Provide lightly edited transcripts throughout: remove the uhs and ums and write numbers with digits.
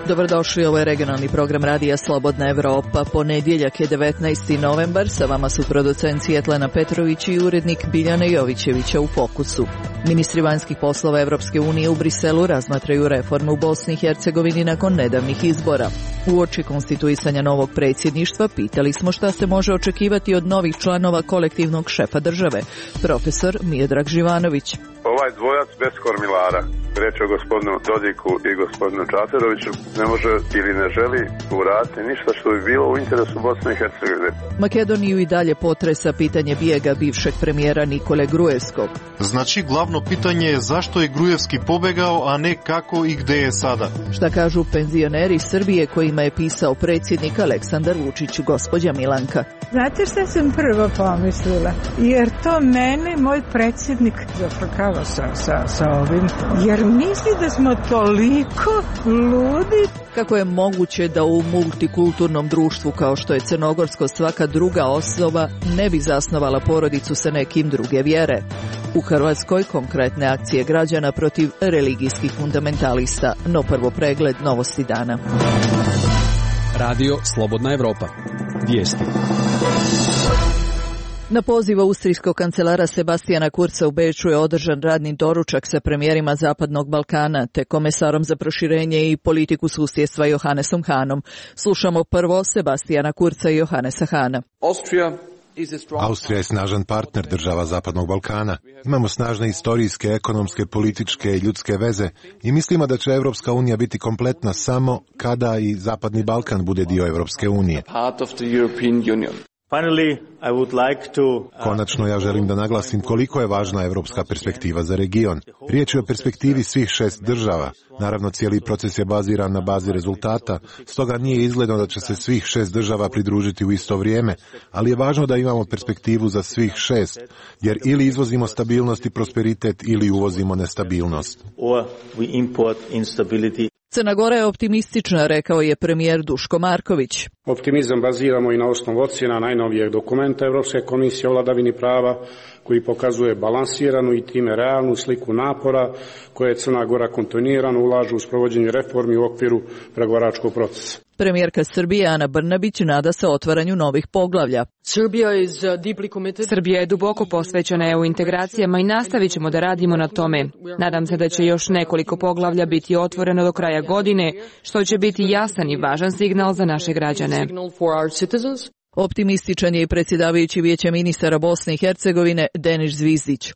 Dobrodošli, ovo je regionalni program Radija Slobodna Evropa. Ponedjeljak je 19. novembar, sa vama su producent Svjetlana Petrović i urednik Biljana Jovićevića u Fokusu. Ministri vanjskih poslova Evropske unije u Briselu razmatraju reformu u Bosni i Hercegovini nakon nedavnih izbora. Uoči konstituisanja novog predsjedništva pitali smo šta se može očekivati od novih članova kolektivnog šefa države, profesor Miodrag Živanović. Ovaj dvojac bez kormilara, reče o gospodinu Dodiku i gospodinu Čateroviću, ne može ili ne želi uraditi ništa što bi bilo u interesu Bosne i Hercegovine. Makedoniju i dalje potresa pitanje bijega bivšeg premijera Nikole Gruevskog. Znači, glavno pitanje je zašto je Gruevski pobegao, a ne kako i gde je sada. Šta kažu penzioneri Srbije kojima je pisao predsjednik Aleksandar Vučić, gospođa Milanka. Znate šta sam prvo pomislila? Jer to mene, moj predsjednik, zafrkava sa ovim. Jer misli da smo toliko ludi. Kako je moguće da u multikulturnom društvu kao što je crnogorsko svaka druga osoba ne bi zasnovala porodicu sa nekim druge vjere? U Hrvatskoj konkretne akcije građana protiv religijskih fundamentalista, no prvo pregled novosti dana. Radio Slobodna Evropa. Vijesti. Na poziv austrijskog kancelara Sebastijana Kurza u Beču je održan radni doručak sa premijerima Zapadnog Balkana te komesarom za proširenje i politiku susjedstva Johannesom Hahnom. Slušamo prvo Sebastijana Kurza i Johannesa Hahna. Austrija je snažan partner država Zapadnog Balkana. Imamo snažne istorijske, ekonomske, političke i ljudske veze i mislimo da će Evropska unija biti kompletna samo kada i Zapadni Balkan bude dio Evropske unije. Konačno ja želim da naglasim koliko je važna evropska perspektiva za region. Riječ je o perspektivi svih 6 država. Naravno, cijeli proces je baziran na bazi rezultata, stoga nije izgledno da će se svih 6 država pridružiti u isto vrijeme, ali je važno da imamo perspektivu za svih 6, jer ili izvozimo stabilnost i prosperitet ili uvozimo nestabilnost. Crna Gora je optimistična, rekao je premijer Duško Marković. Optimizam baziramo i na osnovu ocjena najnovijeg dokumenta Europske komisije o vladavini prava, koji pokazuje balansiranu i time realnu sliku napora koje Crna Gora kontinuirano ulažu u sprovođenje reformi u okviru pregovaračkog procesa. Premijerka Srbije Ana Brnabić nada se otvaranju novih poglavlja. Srbija je duboko posvećena EU integracijama i nastavit ćemo da radimo na tome. Nadam se da će još nekoliko poglavlja biti otvoreno do kraja godine, što će biti jasan i važan signal za naše građane. Optimističan je i predsjedavajući Vijeća ministara Bosne i Hercegovine Denis Zvizdić.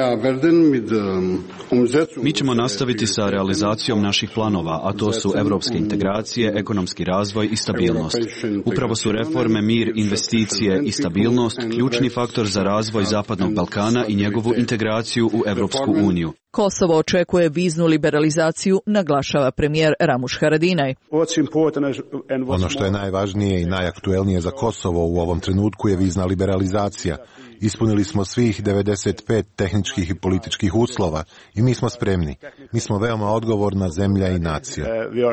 Mi ćemo nastaviti sa realizacijom naših planova, a to su evropske integracije, ekonomski razvoj i stabilnost. Upravo su reforme, mir, investicije i stabilnost ključni faktor za razvoj Zapadnog Balkana i njegovu integraciju u Evropsku uniju. Kosovo očekuje viznu liberalizaciju, naglašava premijer Ramuš Haradinaj. Ono što je najvažnije i najaktuelnije za Kosovo u ovom trenutku je vizna liberalizacija. Ispunili smo svih 95 tehničkih i političkih uslova i mi smo spremni. Mi smo veoma odgovorna zemlja i nacija.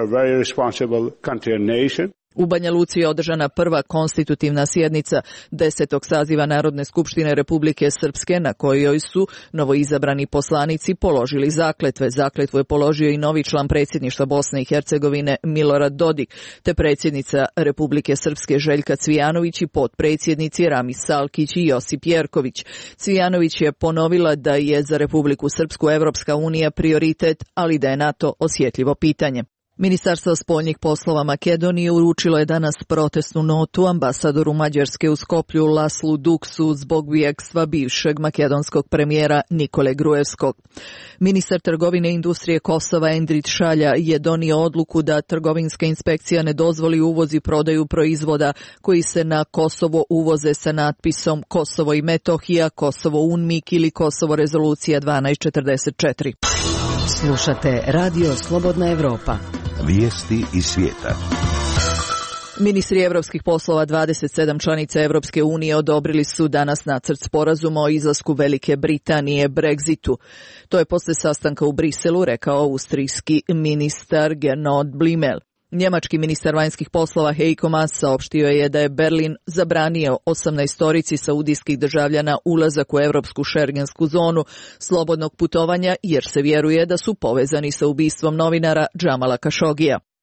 U Banja Luci je održana prva konstitutivna sjednica 10. saziva Narodne skupštine Republike Srpske, na kojoj su novoizabrani poslanici položili zakletve. Zakletvu je položio i novi član predsjedništva Bosne i Hercegovine Milorad Dodik, te predsjednica Republike Srpske Željka Cvijanović i potpredsjednici Ramis Salkić i Josip Jerković. Cvijanović je ponovila da je za Republiku Srpsku Evropska unija prioritet, ali da je NATO osjetljivo pitanje. Ministarstvo spoljnih poslova Makedonije uručilo je danas protestnu notu ambasadoru Mađarske u Skoplju Laslu Duksu zbog bijegstva bivšeg makedonskog premijera Nikole Gruevskog. Ministar trgovine i industrije Kosova Endrit Šalja je donio odluku da trgovinska inspekcija ne dozvoli uvoz i prodaju proizvoda koji se na Kosovo uvoze sa natpisom Kosovo i Metohija, Kosovo UNMIK ili Kosovo rezolucija 1244. Slušate Radio Slobodna Evropa. Vijesti iz svijeta. Ministri evropskih poslova 27 članica Evropske unije odobrili su danas nacrt sporazuma o izlasku Velike Britanije Brexitu. To je posle sastanka u Briselu rekao austrijski ministar Gernot Blümel. Njemački ministar vanjskih poslova Heiko Maas saopštio je da je Berlin zabranio 18 saudijskih državljana ulazak u evropsku šengensku zonu slobodnog putovanja jer se vjeruje da su povezani sa ubistvom novinara Džamala Kašogija.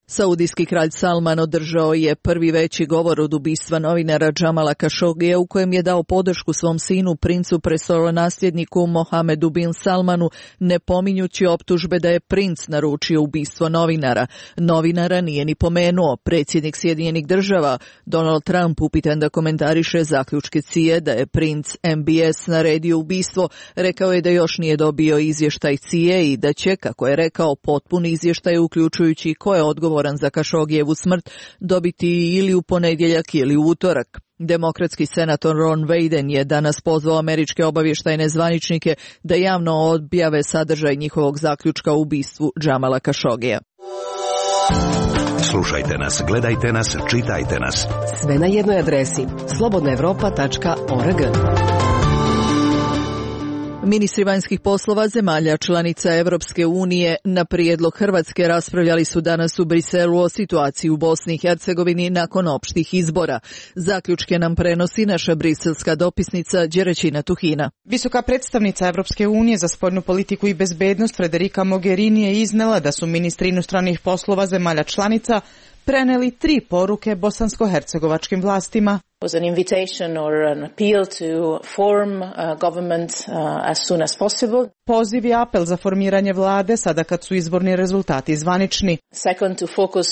Saudijski kralj Salman održao je prvi veći govor od ubistva novinara Jamala Khashogija u kojem je dao podršku svom sinu, princu prestolonasljedniku Mohamedu bin Salmanu, ne pominjući optužbe da je princ naručio ubistvo novinara. Novinara nije ni pomenuo. Predsjednik Sjedinjenih država Donald Trump, upitan da komentariše zaključke CIA da je princ MBS naredio ubistvo, rekao je da još nije dobio izvještaj CIA i da će, kako je rekao, potpun izvještaj uključujući ko je odgovoran za Khashoggijevu smrt dobiti ili u ponedjeljak ili u utorak. Demokratski senator Ron Wyden je danas pozvao američke obavještajne zvaničnike da javno objave sadržaj njihovog zaključka o ubistvu Jamala Khashoggija. Slušajte nas, gledajte nas, čitajte nas. Sve na jednoj adresi slobodnaevropa.org. Ministri vanjskih poslova zemalja članica Europske unije na prijedlog Hrvatske raspravljali su danas u Briselu o situaciji u Bosni i Hercegovini nakon opštih izbora. Zaključke nam prenosi naša briselska dopisnica Đeraćina Tuhina. Visoka predstavnica Europske unije za spoljnu politiku i bezbednost Federica Mogherini je iznela da su ministri inostranih poslova zemalja članica preneli 3 poruke bosansko-hercegovačkim vlastima. Was an invitation or an appeal to form a government as soon as possible. Poziv i apel za formiranje vlade sada kad su izborni rezultati zvanični. Second, to focus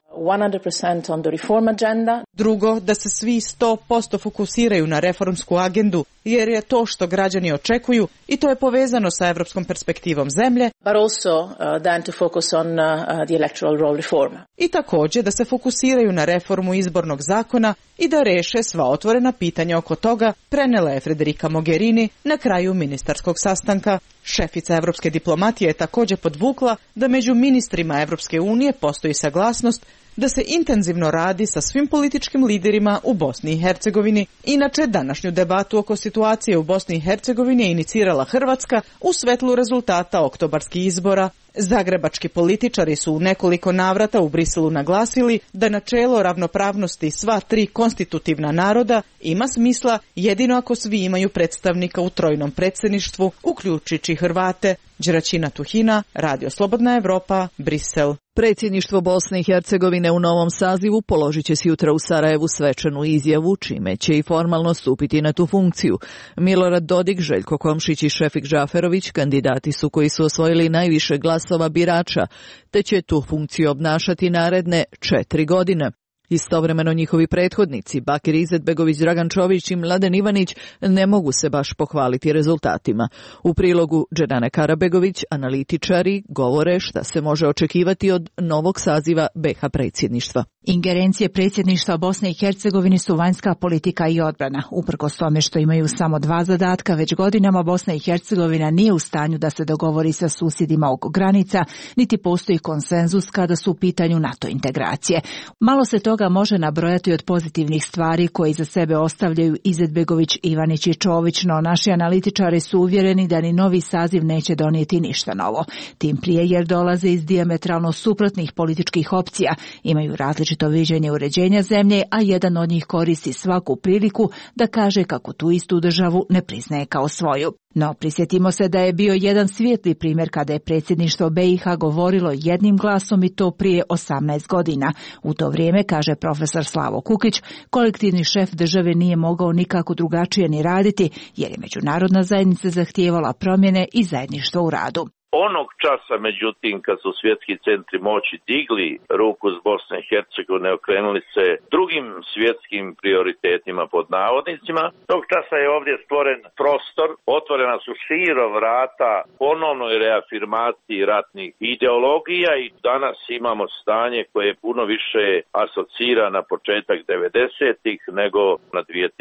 100% on the reform agenda. Drugo, da se svi 100% fokusiraju na reformsku agendu, jer je to što građani očekuju i to je povezano sa evropskom perspektivom zemlje. But also then to focus on the electoral roll reform. I također da se fokusiraju na reformu izbornog zakona i da reše sva otvorena pitanja oko toga, prenela je Federica Mogherini na kraju ministarskog sastanka. Šefica evropske diplomatije je također podvukla da među ministrima Evropske unije postoji saglasnost da se intenzivno radi sa svim političkim liderima u Bosni i Hercegovini. Inače, današnju debatu oko situacije u Bosni i Hercegovini je inicirala Hrvatska u svetlu rezultata oktobarskih izbora. Zagrebački političari su u nekoliko navrata u Briselu naglasili da načelo ravnopravnosti sva 3 konstitutivna naroda ima smisla jedino ako svi imaju predstavnika u trojnom predsjedništvu, uključujući Hrvate. Đeraćina Tuhina, Radio Slobodna Evropa, Brisel. Predsjedništvo Bosne i Hercegovine u novom sazivu položit će sutra u Sarajevu svečanu izjavu, čime će i formalno stupiti na tu funkciju. Milorad Dodik, Željko Komšić i Šefik Džaferović kandidati su koji su osvojili najviše glasova birača, te će tu funkciju obnašati naredne 4 godine. Istovremeno njihovi prethodnici, Bakir Izetbegović, Dragan Čović i Mladen Ivanić, ne mogu se baš pohvaliti rezultatima. U prilogu Dženane Karabegović analitičari govore šta se može očekivati od novog saziva BiH predsjedništva. Ingerencije predsjedništva Bosne i Hercegovine su vanjska politika i odbrana. Uprkos tome što imaju samo 2 zadatka, već godinama Bosna i Hercegovina nije u stanju da se dogovori sa susjedima oko granica, niti postoji konsenzus kada su u pitanju NATO integracije. Malo se toga može nabrojati od pozitivnih stvari koje za sebe ostavljaju Izetbegović, Ivanić i Čović, no naši analitičari su uvjereni da ni novi saziv neće donijeti ništa novo. Tim prije jer dolaze iz dijametralno suprotnih političkih opcija, imaju različito viđenje uređenja zemlje, a jedan od njih koristi svaku priliku da kaže kako tu istu državu ne priznaje kao svoju. No, prisjetimo se da je bio jedan svijetli primjer kada je predsjedništvo BiH govorilo jednim glasom i to prije 18 godina. U to vrijeme, kaže profesor Slavo Kukić, kolektivni šef države nije mogao nikako drugačije ni raditi, jer je međunarodna zajednica zahtijevala promjene i zajedništvo u radu. Onog časa, međutim, kad su svjetski centri moći digli ruku s Bosne i Hercegovine, okrenuli se drugim svjetskim prioritetima pod navodnicima, tog časa je ovdje stvoren prostor, otvorena su širo vrata ponovnoj reafirmaciji ratnih ideologija i danas imamo stanje koje je puno više asocira na početak 90-ih nego na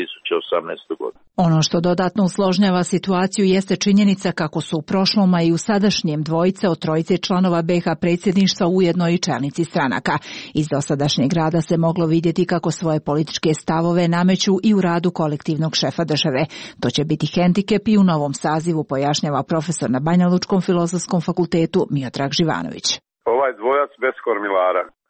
2018. godinu. Ono što dodatno usložnjava situaciju jeste činjenica kako su u prošlom, a i u sadašnjem dvojice od trojice članova BiH predsjedništva ujedno i čelnici stranaka. Iz dosadašnjeg rada se moglo vidjeti kako svoje političke stavove nameću i u radu kolektivnog šefa države. To će biti hendikep i u novom sazivu, pojašnjava profesor na Banjalučkom filozofskom fakultetu Miodrag Živanović. Ovaj dvojac bez kormilara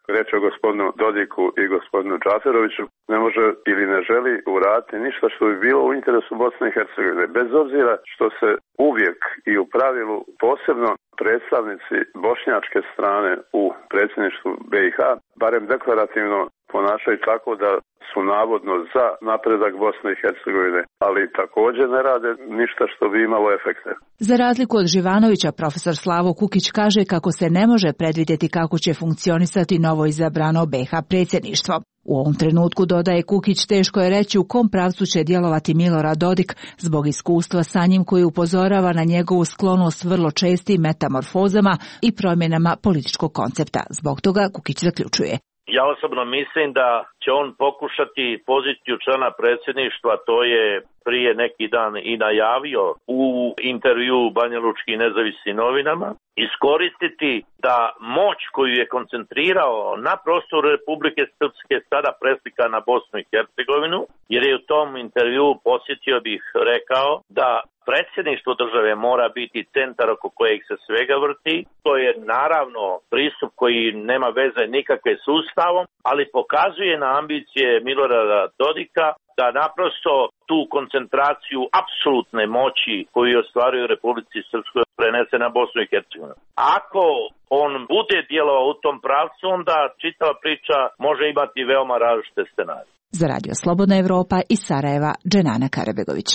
Reč je o gospodinu Dodiku i gospodinu Čaferoviću, ne može ili ne želi uraditi ništa što bi bilo u interesu Bosne i Hercegovine. Bez obzira što se uvijek i u pravilu posebno predstavnici bošnjačke strane u predsjedništvu BiH, barem deklarativno ponašaju tako da su navodno za napredak Bosne i Hercegovine, ali također ne rade ništa što bi imalo efekte. Za razliku od Živanovića, profesor Slavo Kukić kaže kako se ne može predvidjeti kako će funkcionisati novo izabrano BiH predsjedništvo. U ovom trenutku, dodaje Kukić, teško je reći u kom pravcu će djelovati Milorad Dodik zbog iskustva sa njim koji upozorava na njegovu sklonost vrlo čestim metamorfozama i promjenama političkog koncepta. Zbog toga Kukić zaključuje. Ja osobno mislim da će on pokušati poziciju člana predsjedništva, to je prije neki dan i najavio u intervju Banjalučkim nezavisnim novinama, iskoristiti da moć koju je koncentrirao na prostoru Republike Srpske sada preslika na Bosnu i Hercegovinu, jer je u tom intervju, posjetio bih, rekao da predsjedništvo države mora biti centar oko kojeg se svega vrti. To je naravno pristup koji nema veze nikakve s Ustavom, ali pokazuje na ambicije Milorada Dodika da naprosto tu koncentraciju apsolutne moći koju je ostvario u Republici Srpskoj prenese na Bosnu i Hercegovinu. Ako on bude djelovao u tom pravcu, onda čitava priča može imati veoma različite scenarije. Za Radio Slobodna Evropa iz Sarajeva, Dženana Karabegović.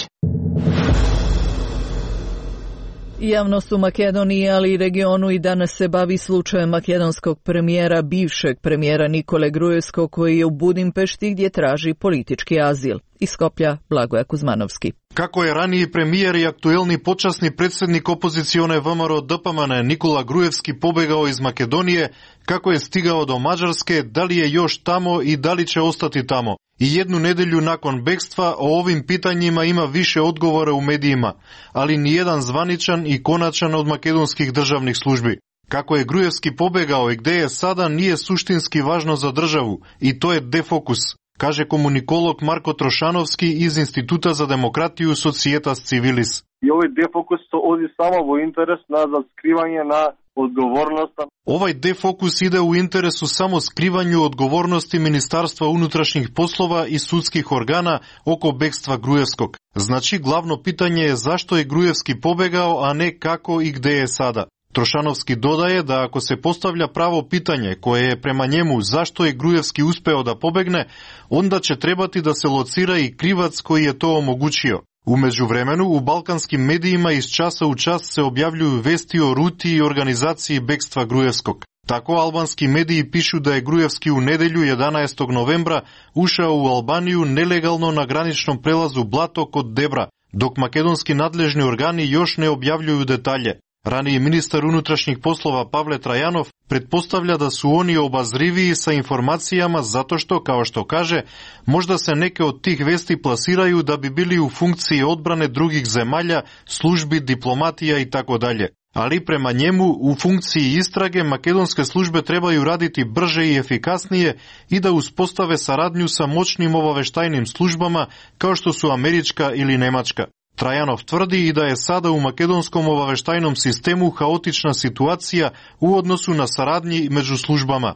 Javnost u Makedoniji, ali i regionu i danas se bavi slučajem makedonskog premijera, bivšeg premijera Nikole Gruevskog, koji je u Budimpešti gdje traži politički azil. Iz Skoplja, Blagoja Kuzmanovski. Kako je raniji premijer i aktuelni počasni predsjednik opozicione VMRO DPMN Nikola Gruevski pobegao iz Makedonije, kako je stigao do Mađarske, da li je još tamo i da li će ostati tamo. I jednu nedelju nakon bekstva o ovim pitanjima ima više odgovora u medijima, ali nijedan zvaničan i konačan od makedonskih državnih službi. Kako je Gruevski pobegao i gdje je sada nije suštinski važno za državu i to je defokus, kaže komunikolog Marko Trošanovski iz Instituta za demokratiju Societas Civilis. I ovaj defokus to odi samo u interes na skrivanje na odgovornost. Ovaj defokus ide u interesu samo skrivanju odgovornosti Ministarstva unutrašnjih poslova i sudskih organa oko bekstva Gruevskog. Znači, glavno pitanje je zašto je Gruevski pobegao, a ne kako i gdje je sada. Trošanovski dodaje da ako se postavlja pravo pitanje koje je prema njemu zašto je Gruevski uspeo da pobegne, onda će trebati da se locira i krivac koji je to omogućio. U međuvremenu, u balkanskim medijima iz časa u čas se objavljuju vesti o ruti i organizaciji bekstva Gruevskog. Tako albanski mediji pišu da je Gruevski u nedjelju 11. novembra ušao u Albaniju nelegalno na graničnom prelazu Blato kod Debra, dok makedonski nadležni organi još ne objavljuju detalje. Raniji ministar unutrašnjih poslova Pavle Trajanov pretpostavlja da su oni obazriviji sa informacijama zato što, kao što kaže, možda se neke od tih vesti plasiraju da bi bili u funkciji odbrane drugih zemalja, službi, diplomatija i tako dalje. Ali prema njemu u funkciji istrage makedonske službe trebaju raditi brže i efikasnije i da uspostave saradnju sa moćnim obaveštajnim službama kao što su američka ili nemačka. Trajanov tvrdi i da je sada u makedonskom obaveštajnom sistemu haotična situacija u odnosu na saradnji među službama.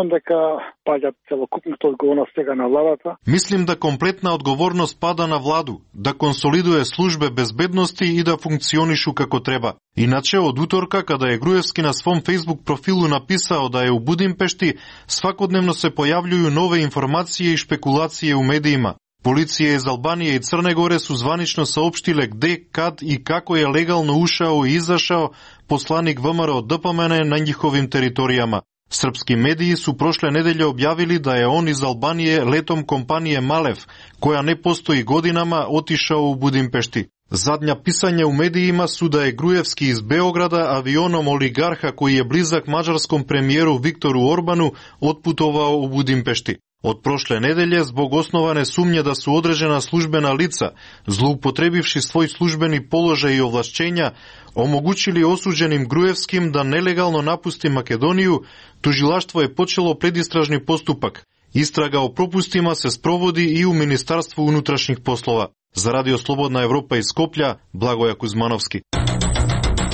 Mislim da kompletna odgovornost pada na vladu, da konsoliduje službe bezbednosti i da funkcionišu kako treba. Inače, od utorka, kada je Gruevski na svom Facebook profilu napisao da je u Budimpešti, svakodnevno se pojavljuju nove informacije i špekulacije u medijima. Policije iz Albanije i Crne Gore su zvanično saopštile gde, kad i kako je legalno ušao i izašao poslanik VMRO DPMN na njihovim teritorijama. Srpski mediji su prošle nedelje objavili da je on iz Albanije letom kompanije Malev, koja ne postoji godinama, otišao u Budimpešti. Zadnja pisanja u medijima su da je Gruevski iz Beograda avionom oligarha koji je blizak mađarskom premijeru Viktoru Orbanu otputovao u Budimpešti. Od prošle nedelje, zbog osnovane sumnje da su određena službena lica, zloupotrebivši svoj službeni položaj i ovlašćenja, omogućili osuđenim Gruevskim da nelegalno napusti Makedoniju, tužilaštvo je počelo predistražni postupak. Istraga o propustima se sprovodi i u Ministarstvu unutrašnjih poslova. Za Radio Slobodna Evropa iz Skoplja, Blagoja Kuzmanovski.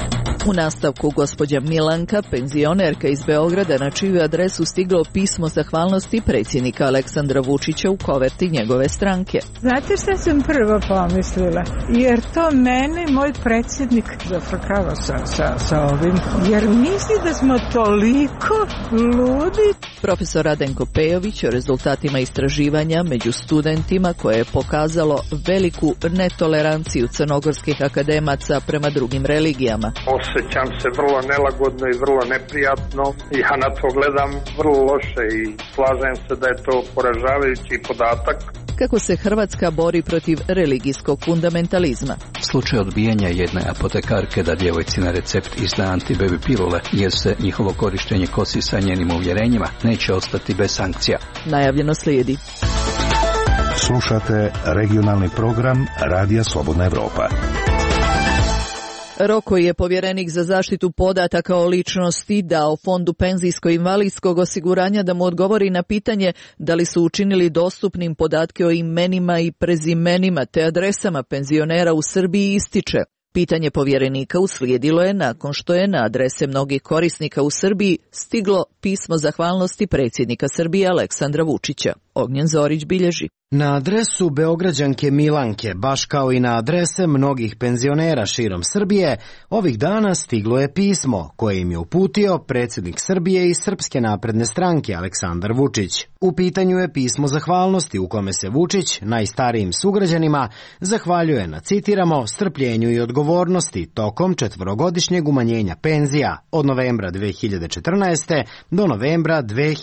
U nastavku gospođa Milanka, penzionerka iz Beograda, na čiju adresu stiglo pismo zahvalnosti predsjednika Aleksandra Vučića u koverti njegove stranke. Znate šta sam prvo pomislila? Jer to mene moj predsjednik zafrkava sa ovim. Jer misli da smo toliko ludi. Profesor Radenko Pejović o rezultatima istraživanja među studentima koje je pokazalo veliku netoleranciju crnogorskih akademaca prema drugim religijama. Osjećam se vrlo nelagodno i vrlo neprijatno i ja na to gledam vrlo loše i slažem se da je to poražavajući podatak. Kako se Hrvatska bori protiv religijskog fundamentalizma? Slučaj odbijanja jedne apotekarke da djevojci na recept izda antibaby pilule jer se njihovo korištenje kosi sa njenim uvjerenjima neće ostati bez sankcija. Najavljeno slijedi. Slušate regionalni program Radija Slobodna Evropa. Rok koji je povjerenik za zaštitu podataka o ličnosti dao Fondu penzijsko-invalidskog osiguranja da mu odgovori na pitanje da li su učinili dostupnim podatke o imenima i prezimenima te adresama penzionera u Srbiji ističe. Pitanje povjerenika uslijedilo je nakon što je na adrese mnogih korisnika u Srbiji stiglo pismo zahvalnosti predsjednika Srbije Aleksandra Vučića. Ognjen Zorić bilježi. Na adresu Beograđanke Milanke, baš kao i na adrese mnogih penzionera širom Srbije, ovih dana stiglo je pismo koje im je uputio predsjednik Srbije i Srpske napredne stranke Aleksandar Vučić. U pitanju je pismo zahvalnosti u kome se Vučić najstarijim sugrađanima zahvaljuje na, citiramo, strpljenju i odgovornosti tokom 4-godišnjeg umanjenja penzija od novembra 2014. do novembra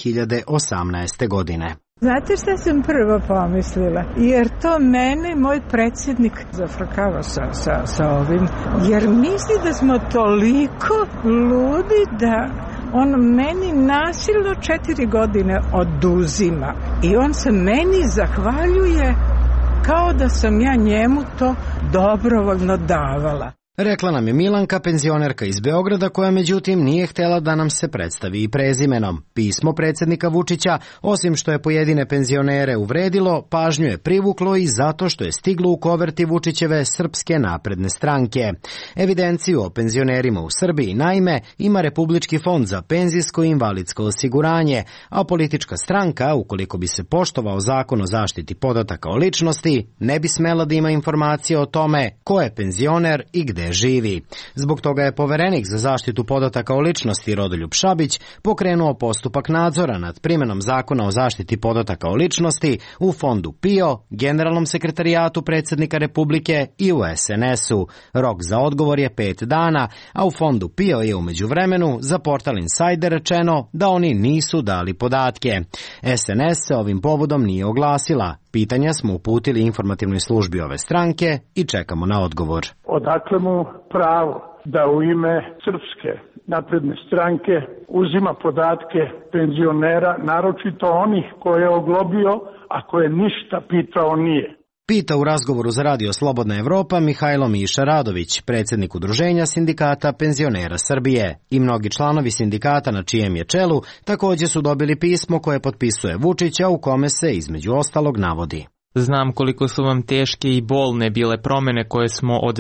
2018. godine. Znate šta sam prvo pomislila? Jer to mene moj predsjednik zafrkava sa ovim. Jer misli da smo toliko ludi da on meni nasilno 4 godine oduzima. I on se meni zahvaljuje kao da sam ja njemu to dobrovoljno davala. Rekla nam je Milanka, penzionerka iz Beograda, koja međutim nije htjela da nam se predstavi i prezimenom. Pismo predsjednika Vučića, osim što je pojedine penzionere uvredilo, pažnju je privuklo i zato što je stiglo u koverti Vučićeve Srpske napredne stranke. Evidenciju o penzionerima u Srbiji, naime, ima Republički fond za penzijsko i invalidsko osiguranje, a politička stranka, ukoliko bi se poštovao zakon o zaštiti podataka o ličnosti, ne bi smela da ima informacije o tome ko je penzioner i gde živi. Zbog toga je poverenik za zaštitu podataka o ličnosti Rodoljub Šabić pokrenuo postupak nadzora nad primjenom zakona o zaštiti podataka o ličnosti u Fondu PIO, Generalnom sekretarijatu predsjednika Republike i u SNS-u. Rok za odgovor je 5 dana, a u Fondu PIO je u međuvremenu za portal Insider rečeno da oni nisu dali podatke. SNS se ovim povodom nije oglasila. Pitanja smo uputili informativnoj službi ove stranke i čekamo na odgovor. Odakle mu pravo da u ime Srpske napredne stranke uzima podatke penzionera, naročito onih koje je oglobio, a koje ništa pitao nije? Pita u razgovoru za Radio Slobodna Evropa Mihajlo Miša Radović, predsjednik Udruženja sindikata penzionera Srbije. I mnogi članovi sindikata na čijem je čelu također su dobili pismo koje potpisuje Vučića u kome se između ostalog navodi. Znam koliko su vam teške i bolne bile promjene koje smo od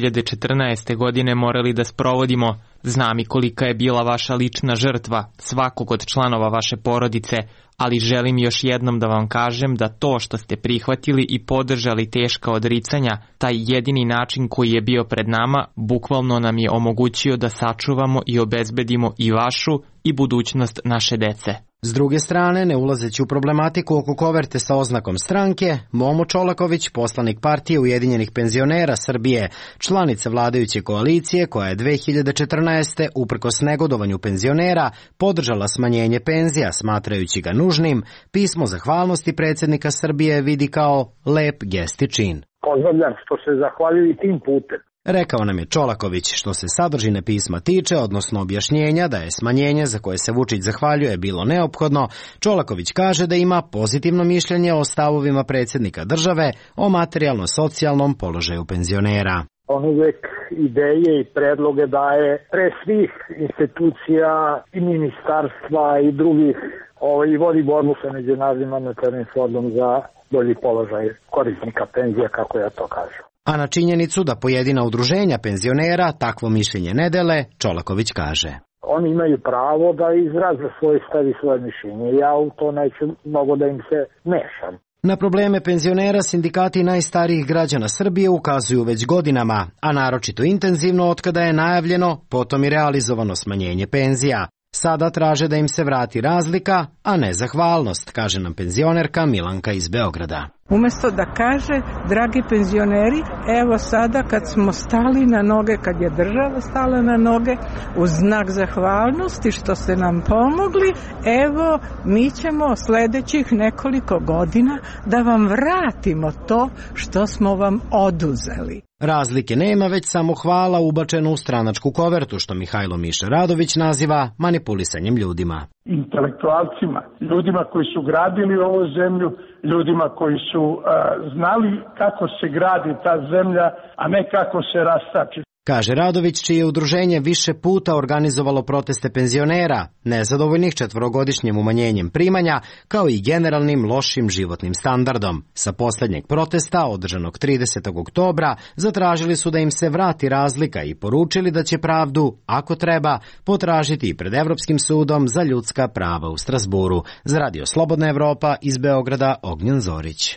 2014. godine morali da sprovodimo. Znam i kolika je bila vaša lična žrtva, svakog od članova vaše porodice, ali želim još jednom da vam kažem da to što ste prihvatili i podržali teška odricanja, taj jedini način koji je bio pred nama, bukvalno nam je omogućio da sačuvamo i obezbedimo i vašu i budućnost naše dece. S druge strane, ne ulazeći u problematiku oko koverte sa oznakom stranke, Momo Čolaković, poslanik partije Ujedinjenih penzionera Srbije, članica vladajuće koalicije koja je 2014. uprkos negodovanju penzionera podržala smanjenje penzija smatrajući ga nužnim, pismo zahvalnosti predsjednika Srbije vidi kao lep gest i čin. Pozdravljam što se zahvaljuju i tim putem. Rekao nam je Čolaković što se sadržine pisma tiče, odnosno objašnjenja da je smanjenje za koje se Vučić zahvaljuje bilo neophodno. Čolaković kaže da ima pozitivno mišljenje o stavovima predsjednika države o materijalno-socijalnom položaju penzionera. On uvijek ideje i predloge daje pre svih institucija i ministarstva i drugih i vodi borbu sa Međunarodnim monetarnim fondom za bolji položaj korisnika penzija, kako ja to kažem. A na činjenicu da pojedina udruženja penzionera takvo mišljenje ne dele, Čolaković kaže. Oni imaju pravo da izraze svoj stav i svoje mišljenje. Ja u to neću mnogo da im se mešam. Na probleme penzionera sindikati najstarijih građana Srbije ukazuju već godinama, a naročito intenzivno otkada je najavljeno, potom i realizovano smanjenje penzija. Sada traže da im se vrati razlika, a ne zahvalnost, kaže nam penzionerka Milanka iz Beograda. Umesto da kaže, dragi penzioneri, evo sada kad smo stali na noge, kad je država stala na noge, u znak zahvalnosti što ste nam pomogli, evo mi ćemo sledećih nekoliko godina da vam vratimo to što smo vam oduzeli. Razlike nema, već samo hvala ubačeno u stranačku kovertu, što Mihajlo Miša Radović naziva manipulisanjem ljudima. Intelektualcima, ljudima koji su gradili ovu zemlju, ljudima koji su znali kako se gradi ta zemlja, a ne kako se rastači. Kaže Radović, čije udruženje više puta organizovalo proteste penzionera, nezadovoljnih 4-godišnjim umanjenjem primanja, kao i generalnim lošim životnim standardom. Sa poslednjeg protesta, održanog 30. oktobra, zatražili su da im se vrati razlika i poručili da će pravdu, ako treba, potražiti i pred Evropskim sudom za ljudska prava u Strazburu. Za Radio Slobodna Evropa iz Beograda, Ognjen Zorić.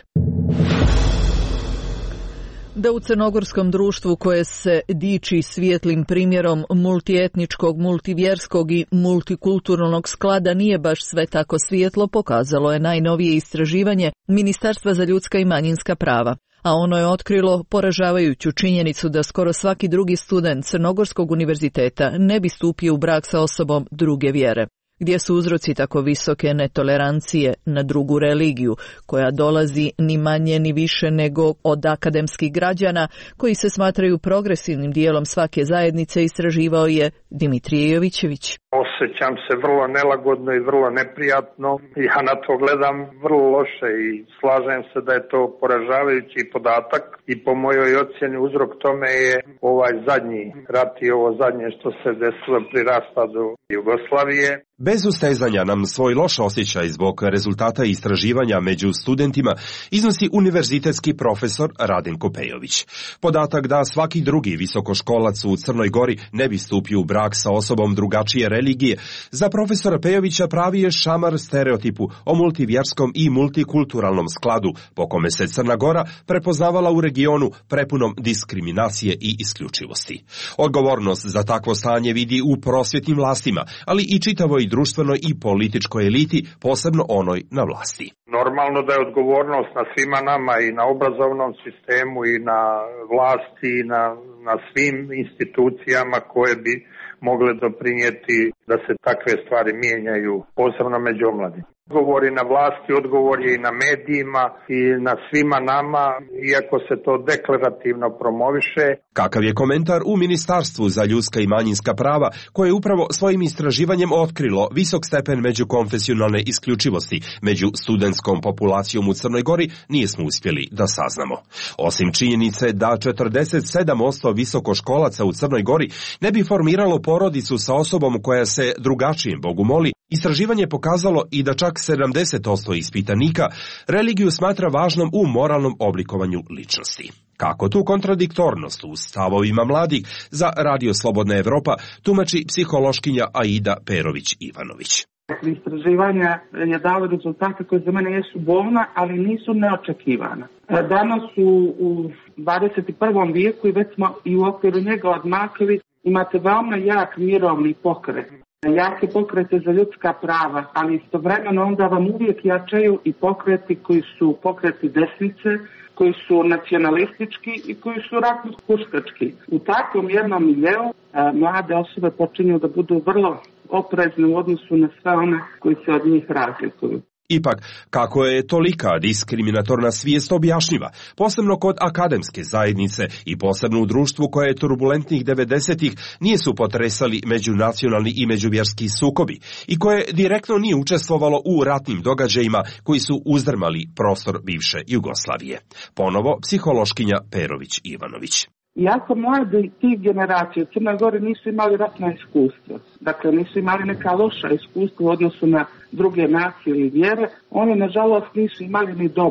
Da u crnogorskom društvu koje se diči svijetlim primjerom multietničkog, multivjerskog i multikulturalnog sklada nije baš sve tako svijetlo, pokazalo je najnovije istraživanje Ministarstva za ljudska i manjinska prava. A ono je otkrilo poražavajuću činjenicu da skoro svaki drugi student Crnogorskog univerziteta ne bi stupio u brak sa osobom druge vjere. Gdje su uzroci tako visoke netolerancije na drugu religiju, koja dolazi ni manje ni više nego od akademskih građana, koji se smatraju progresivnim dijelom svake zajednice, istraživao je Dimitrije Jovićević. Osjećam se vrlo nelagodno i vrlo neprijatno. Ja na to gledam vrlo loše i slažem se da je to poražavajući podatak i po mojoj ocjeni uzrok tome je ovaj zadnji rat i ovo zadnje što se desilo pri raspadu Jugoslavije. Bez ustezanja nam svoj loš osjećaj zbog rezultata istraživanja među studentima iznosi univerzitetski profesor Radenko Pejović. Podatak da svaki drugi visokoškolac u Crnoj Gori ne bi stupio u brak sa osobom drugačije religije, za profesora Pejovića pravi je šamar stereotipu o multivjerskom i multikulturalnom skladu, po kome se Crna Gora prepoznavala u regionu prepunom diskriminacije i isključivosti. Odgovornost za takvo stanje vidi u prosvjetnim vlastima, ali i čitavoj društvenoj i političkoj eliti, posebno onoj na vlasti. Normalno da je odgovornost na svima nama i na obrazovnom sistemu i na vlasti i na svim institucijama koje bi mogle doprinijeti da se takve stvari mijenjaju, posebno među omladima. Odgovor je na vlasti, odgovor je i na medijima i na svima nama, iako se to deklarativno promoviše. Kakav je komentar u Ministarstvu za ljudska i manjinska prava, koje je upravo svojim istraživanjem otkrilo visok stepen međukonfesionalne isključivosti među studentskom populacijom u Crnoj Gori, nismo uspjeli da saznamo. Osim činjenice da 47% visokoškolaca u Crnoj Gori ne bi formiralo porodicu sa osobom koja se drugačijem Bogu moli, istraživanje je pokazalo i da čak 70% ispitanika religiju smatra važnom u moralnom oblikovanju ličnosti. Kako tu kontradiktornost u stavovima mladih za Radio Slobodna Evropa tumači psihološkinja Aida Perović-Ivanović. Istraživanja je dalo rezultate koje za mene jesu bolna, ali nisu neočekivana. Danas u 21. vijeku i već smo i u okviru njega odmakli, imate veoma jak mirovni pokret. Jake pokrete za ljudska prava, ali istovremeno onda vam uvijek jačaju i pokreti koji su pokreti desnice, koji su nacionalistički i koji su ratno-huškački. U takvom jednom miljeu mlade osobe počinju da budu vrlo oprezne u odnosu na sve one koji se od njih razlikuju. Ipak, kako je tolika diskriminatorna svijest objašnjiva, posebno kod akademske zajednice i posebno u društvu koje je turbulentnih 90-ih nije su potresali međunacionalni i međuvjerski sukobi i koje direktno nije učestvovalo u ratnim događajima koji su uzdrmali prostor bivše Jugoslavije. Ponovo psihološkinja Perović-Ivanović. Iako mladi tih generacija u Crnoj Gori nisu imali ratna iskustva, dakle nisu imali neka loša iskustva u odnosu na druge nacije ili vjere, oni nažalost nisu imali ni dobra.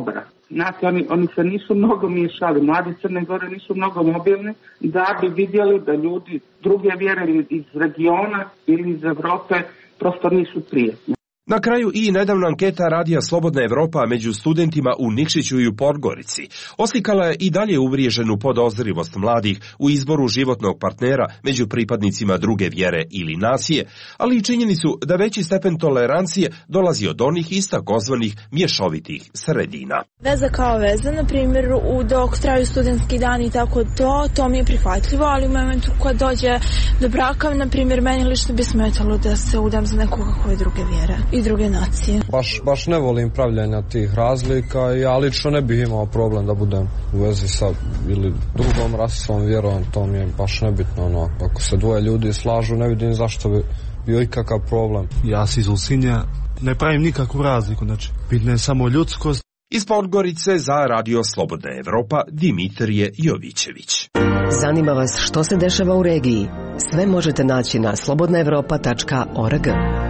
Znate, oni se nisu mnogo miješali, mladi Crne Gore nisu mnogo mobilni da bi vidjeli da ljudi druge vjere iz regiona ili iz Evrope prosto nisu prijetni. Na kraju i nedavna anketa Radija Slobodna Evropa među studentima u Nikšiću i u Podgorici oslikala je i dalje uvriježenu podozrivost mladih u izboru životnog partnera među pripadnicima druge vjere ili nacije, ali i činjenicu da veći stepen tolerancije dolazi od onih iz takozvanih mješovitih sredina. Veza kao veza, na primjer, dok traju studentski dani i tako to mi je prihvatljivo, ali u momentu kad dođe do braka, na primjer, meni lično bi smetalo da se udam za nekoga koje druge vjere i druge nacije. Baš ne volim pravljanja tih razlika i ja lično ne bih imao problem da budem u vezi sa ili drugom rasom, vjerom, to mi je baš nebitno. Ako se dvoje ljudi slažu, ne vidim zašto bi bio ikakav problem. Ja si iz Ulcinja ne pravim nikakvu razliku, znači bitno je samo ljudskost. Iz Podgorice za Radio Slobodna Evropa Dimitrije Jovićević. Zanima vas što se dešava u regiji? Sve možete naći na slobodnaevropa.org.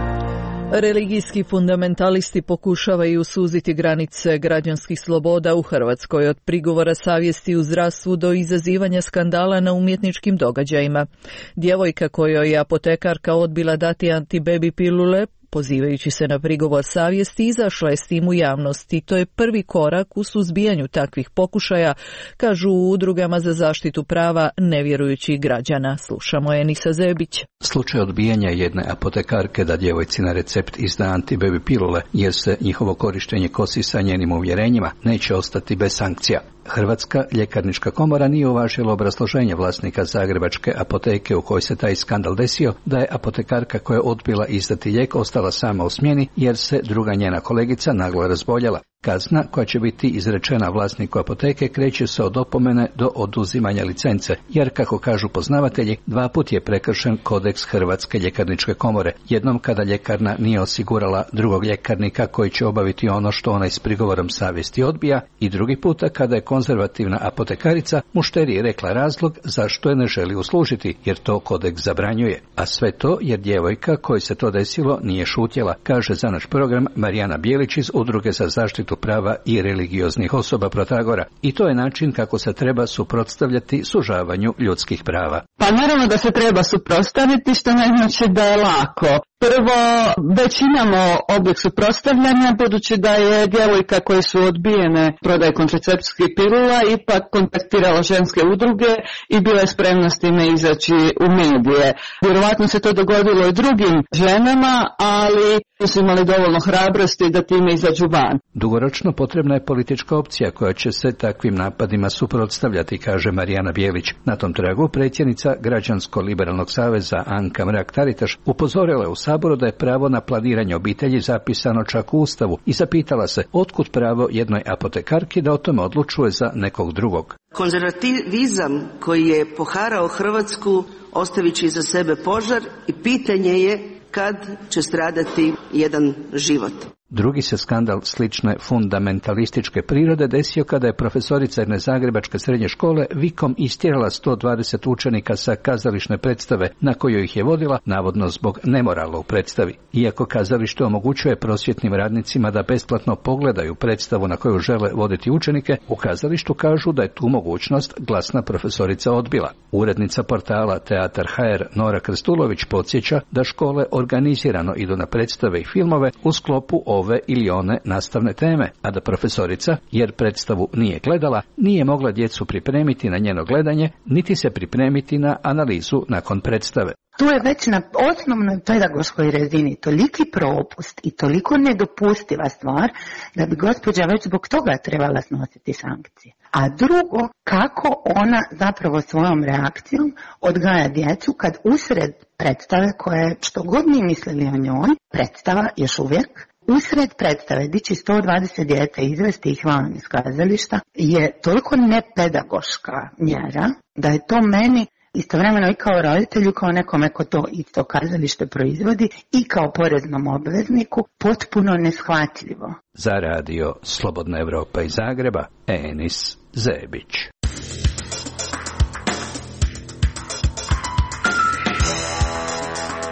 Religijski fundamentalisti pokušavaju suziti granice građanskih sloboda u Hrvatskoj od prigovora savjesti u zdravstvu do izazivanja skandala na umjetničkim događajima. Djevojka kojoj je apotekarka odbila dati antibebi pilule, pozivajući se na prigovor savjesti, izašla je s tim u javnosti. To je prvi korak u suzbijanju takvih pokušaja, kažu u udrugama za zaštitu prava nevjerujućih građana. Slušamo Enisa Zebić. Slučaj odbijanja jedne apotekarke da djevojci na recept izda antibebi pilule, jer se njihovo korištenje kosi sa njenim uvjerenjima, neće ostati bez sankcija. Hrvatska ljekarnička komora nije uvažila obrazloženje vlasnika zagrebačke apoteke u kojoj se taj skandal desio, da je apotekarka koja je odbila izdati lijek ostala sama u smjeni jer se druga njena kolegica naglo razboljela. Kazna koja će biti izrečena vlasniku apoteke kreće se od opomene do oduzimanja licence, jer kako kažu poznavatelji, 2 puta je prekršen kodeks Hrvatske ljekarničke komore. Jednom kada ljekarna nije osigurala drugog ljekarnika koji će obaviti ono što ona s prigovorom savjesti odbija, i drugi puta kada je konzervativna apotekarica mušteriji rekla razlog zašto je ne želi uslužiti, jer to kodeks zabranjuje. A sve to jer djevojka kojoj se to desilo nije šutjela, kaže za naš program Marijana Bijelić iz Udruge za zaštitu prava i religioznih osoba Protagora. I to je način kako se treba suprotstavljati sužavanju ljudskih prava. Pa naravno da se treba suprotstaviti, što ne znači da je lako. Prvo, već imamo oblik suprotstavljanja, budući da je djevojka koje su odbijene prodaje kontracepcijskih pilula ipak kontaktirala ženske udruge i bila je spremna s time izaći u medije. Vjerovatno se to dogodilo i drugim ženama, ali su imali dovoljno hrabrosti da time izađu van. Dugoročno potrebna je politička opcija koja će se takvim napadima suprotstavljati, kaže Marijana Bijelić. Na tom tragu predsjednica Građansko-liberalnog saveza Anka Mrak-Taritaš upozorila je u Saboru da je pravo na planiranje obitelji zapisano čak u Ustavu i zapitala se otkud pravo jednoj apotekarki da o tome odlučuje za nekog drugog. Konzervativizam koji je poharao Hrvatsku ostavit će iza sebe požar i pitanje je kad će stradati jedan život. Drugi se skandal slične fundamentalističke prirode desio kada je profesorica jedne zagrebačke srednje škole vikom istjerala 120 učenika sa kazališne predstave na koju ih je vodila, navodno zbog nemorala u predstavi. Iako kazalište omogućuje prosvjetnim radnicima da besplatno pogledaju predstavu na koju žele voditi učenike, u kazalištu kažu da je tu mogućnost glasna profesorica odbila. Urednica portala Teatar HR Nora Krstulović podsjeća da škole organizirano idu na predstave i filmove u sklopu ove ili one nastavne teme, a da profesorica, jer predstavu nije gledala, nije mogla djecu pripremiti na njeno gledanje, niti se pripremiti na analizu nakon predstave. Tu je već na osnovnoj pedagoškoj razini toliki propust i toliko nedopustiva stvar da bi gospođa već zbog toga trebala snositi sankcije. A drugo, kako ona zapravo svojom reakcijom odgaja djecu kad usred predstave koje, što god mi mislili o njoj, predstava još uvijek, usred predstave dići 120 djece i izvesti ih van iz kazališta je toliko nepedagoška mjera da je to meni istovremeno i kao roditelju, kao nekome ko to isto kazalište proizvodi i kao poreznom obvezniku potpuno neshvatljivo. Za radio Slobodna Evropa iz Zagreba, Enis Zebić.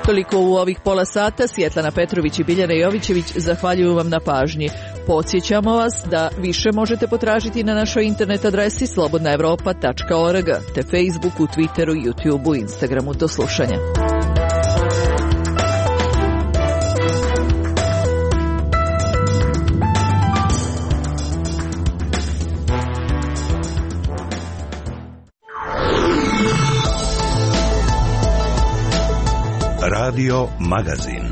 Toliko u ovih pola sata. Svjetlana Petrović i Biljana Jovićević zahvaljuju vam na pažnji. Podsjećamo vas da više možete potražiti na našoj internet adresi slobodnaevropa.org te Facebooku, Twitteru, YouTubeu, Instagramu. Do slušanja. Radio Magazin.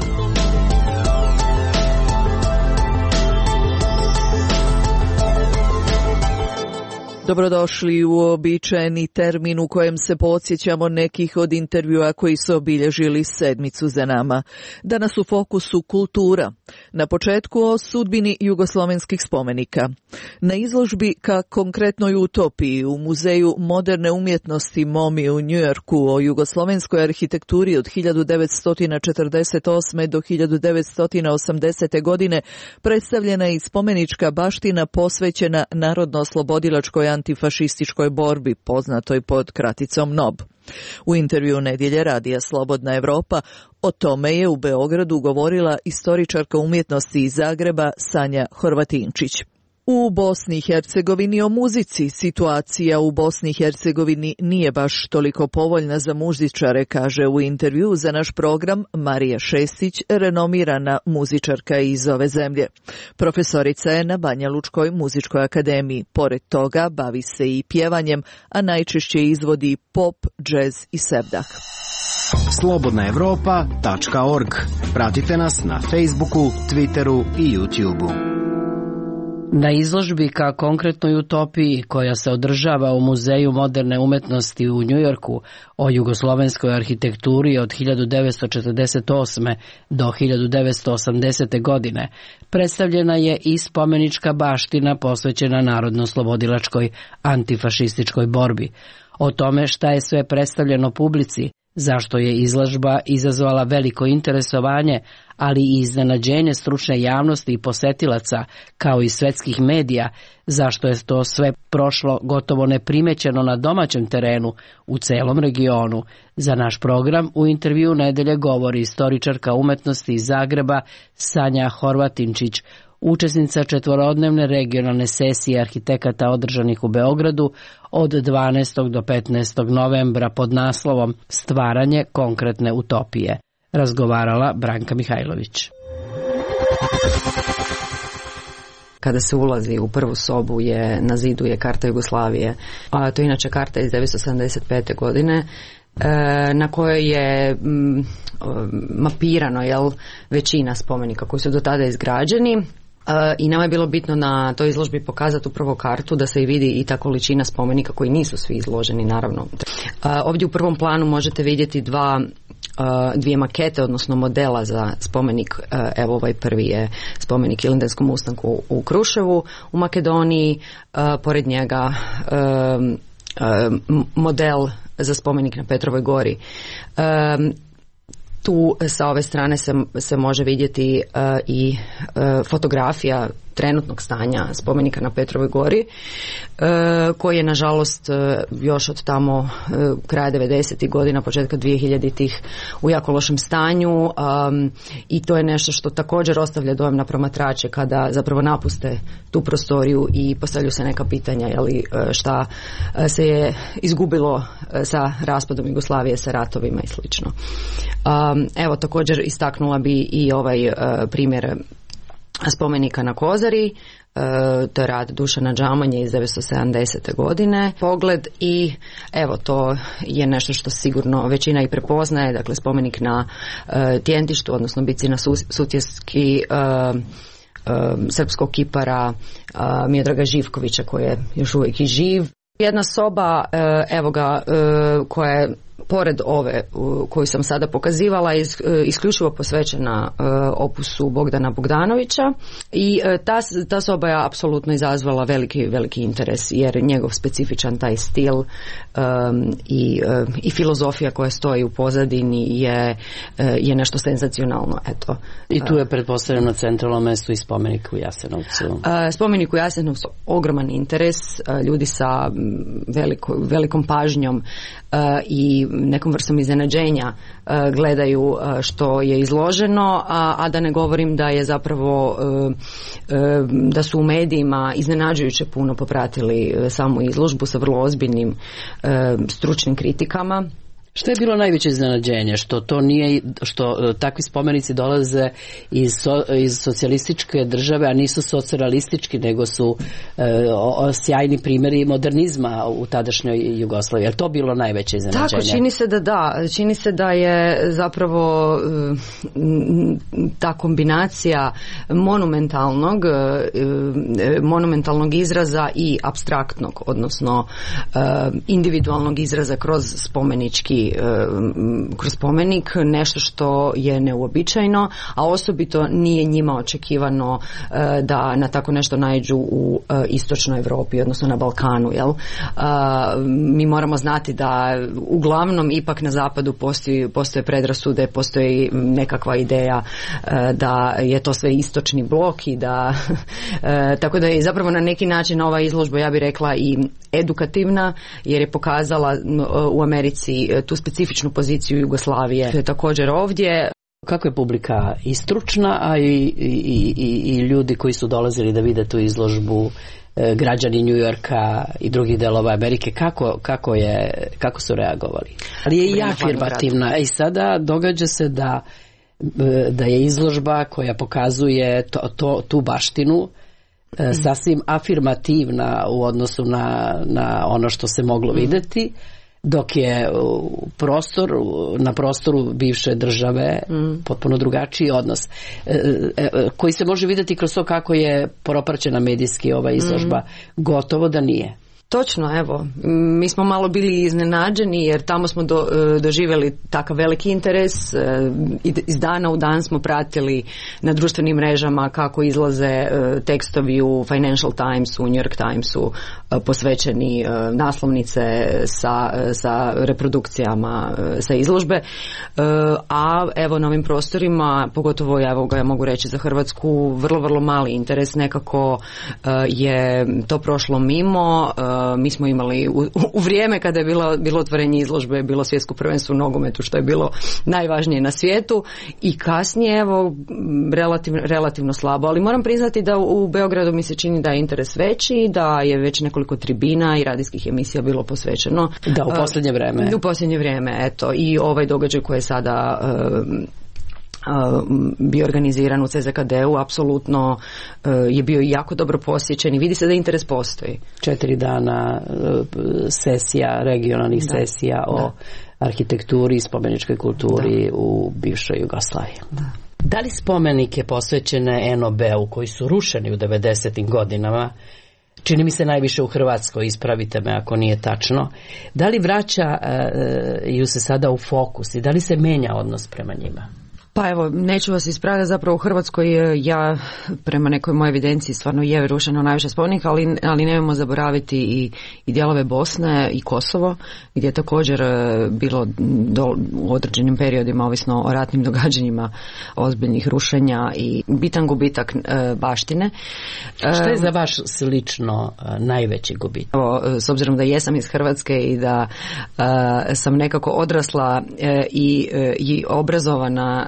Dobrodošli u uobičajeni termin u kojem se podsjećamo nekih od intervjua koji su obilježili sedmicu za nama. Danas u fokusu kultura. Na početku o sudbini jugoslovenskih spomenika. Na izložbi ka konkretnoj utopiji u Muzeju moderne umjetnosti MoMI u Njujorku o jugoslovenskoj arhitekturi od 1948. do 1980. godine predstavljena je i spomenička baština posvećena narodno-oslobodilačkoj antifašističkoj borbi, poznatoj pod kraticom NOB. U intervju Nedjelje radija Slobodna Evropa o tome je u Beogradu govorila istoričarka umjetnosti iz Zagreba Sanja Horvatinčić. U Bosni i Hercegovini o muzici. Situacija u Bosni i Hercegovini nije baš toliko povoljna za muzičare, kaže u intervju za naš program Marija Šestić, renomirana muzičarka iz ove zemlje. Profesorica je na Banja Lučkoj muzičkoj akademiji. Pored toga bavi se i pjevanjem, a najčešće izvodi pop, džez i sevdah. Slobodnaevropa.org. Pratite nas na Facebooku, Twitteru i YouTubeu. Na izložbi ka konkretnoj utopiji koja se održava u Muzeju moderne umetnosti u Njujorku o jugoslovenskoj arhitekturi od 1948. do 1980. godine predstavljena je i spomenička baština posvećena narodno-oslobodilačkoj antifašističkoj borbi. O tome šta je sve predstavljeno publici, zašto je izložba izazvala veliko interesovanje, ali i iznenađenje stručne javnosti i posetilaca, kao i svetskih medija, zašto je to sve prošlo gotovo neprimećeno na domaćem terenu u celom regionu. Za naš program u intervju Nedelje govori istoričarka umetnosti iz Zagreba Sanja Horvatinčić, učesnica četvorodnevne regionalne sesije arhitekata održanih u Beogradu od 12. do 15. novembra pod naslovom Stvaranje konkretne utopije. Razgovarala Branka Mihajlović. Kada se ulazi u prvu sobu na zidu je karta Jugoslavije, a to je inače karta iz 1975. godine, na kojoj je mapirano većina spomenika koji su do tada izgrađeni. I nama je bilo bitno na toj izložbi pokazati upravo kartu da se i vidi i ta količina spomenika koji nisu svi izloženi, naravno. Ovdje u prvom planu možete vidjeti dvije makete, odnosno modela za spomenik. Evo ovaj prvi je spomenik Ilindenskom ustanku u Kruševu u Makedoniji, pored njega model za spomenik na Petrovoj gori. Tu sa ove strane se može vidjeti i fotografija trenutnog stanja spomenika na Petrovoj gori, koji je nažalost još od tamo kraja 90. godina, početka 2000-ih u jako lošem stanju, i to je nešto što također ostavlja dojam na promatrače kada zapravo napuste tu prostoriju i postavljaju se neka pitanja, šta se je izgubilo sa raspadom Jugoslavije, sa ratovima i slično. Evo, također istaknula bi i ovaj primjer spomenika na Kozari, to je rad Dušana Džamanje iz 1970. godine. Pogled i evo, to je nešto što sigurno većina i prepoznaje, dakle spomenik na Tjentištu, odnosno bici na Sutjeski, srpskog kipara Miodraga Živkovića koji je još uvijek i živ. Jedna soba, evo ga, koja je pored ove koju sam sada pokazivala, isključivo posvećena opusu Bogdana Bogdanovića, i ta soba je apsolutno izazvala veliki interes, jer njegov specifičan taj stil i filozofija koja stoji u pozadini je nešto senzacionalno. Eto. I tu je pretpostavljeno na centralnom mjestu i spomenik u Jasenovcu. Spomenik u Jasenovcu, ogroman interes, ljudi sa velikom pažnjom i nekom vrstom iznenađenja gledaju što je izloženo, a da ne govorim da je zapravo da su u medijima iznenađujuće puno popratili samu izložbu sa vrlo ozbiljnim stručnim kritikama. Što je bilo najveće iznenađenje? Što to nije, što takvi spomenici dolaze iz socijalističke države, a nisu socijalistički, nego su sjajni primjeri modernizma u tadašnjoj Jugoslaviji. Je to bilo najveće iznenađenje? Tako, čini se da je zapravo ta kombinacija monumentalnog izraza i apstraktnog, odnosno individualnog izraza kroz spomenik, nešto što je neuobičajeno, a osobito nije njima očekivano da na tako nešto naiđu u istočnoj Europi, odnosno na Balkanu. Mi moramo znati da uglavnom ipak na zapadu postoje predrasude, postoji nekakva ideja da je to sve istočni blok i da tako da je zapravo na neki način ova izložba, ja bih rekla, i edukativna, jer je pokazala u Americi tu specifičnu poziciju Jugoslavije. Također ovdje. Kako je publika i stručna, a i ljudi koji su dolazili da vide tu izložbu, građani New Yorka i drugih delova Amerike, kako su reagovali? Ali je i afirmativna. I sada događa se da je izložba koja pokazuje tu baštinu sasvim afirmativna u odnosu na ono što se moglo vidjeti, dok je na prostoru bivše države potpuno drugačiji odnos koji se može vidjeti kroz to kako je propraćena medijski ova izložba. Gotovo da nije. Točno, evo, mi smo malo bili iznenađeni jer tamo smo doživjeli takav veliki interes, iz dana u dan smo pratili na društvenim mrežama kako izlaze tekstovi u Financial Timesu, u New York Timesu posvećeni naslovnice sa reprodukcijama sa izložbe, a evo na ovim prostorima, pogotovo ja mogu reći za Hrvatsku, vrlo, vrlo mali interes, nekako je to prošlo mimo. Mi smo imali u vrijeme kada je bilo otvorenje izložbe, je bilo svjetsko prvenstvo u nogometu, što je bilo najvažnije na svijetu, i kasnije evo relativno slabo, ali moram priznati da u Beogradu mi se čini da je interes veći, da je već nekoliko tribina i radijskih emisija bilo posvećeno. Da, u posljednje vrijeme. U posljednje vrijeme, eto, i ovaj događaj koji je sada bio organiziran u CZKD-u, apsolutno je bio jako dobro posjećen i vidi se da interes postoji. 4 dana sesija, regionalnih sesija o arhitekturi i spomeničkoj kulturi u bivšoj Jugoslaviji. Da li spomenike posvećene NOB-u koji su rušeni u 90. godinama, čini mi se najviše u Hrvatskoj, ispravite me ako nije tačno, da li vraćaju se sada u fokus i da li se menja odnos prema njima? Pa evo, neću vas ispraviti, zapravo u Hrvatskoj ja prema nekoj mojoj evidenciji stvarno je rušeno najviše spomenika, ali nemojmo zaboraviti i dijelove Bosne i Kosovo, gdje je također bilo u određenim periodima, ovisno o ratnim događanjima, ozbiljnih rušenja i bitan gubitak baštine. Što je za vaš lično najveći gubitak? S obzirom da jesam iz Hrvatske i da sam nekako odrasla i obrazovana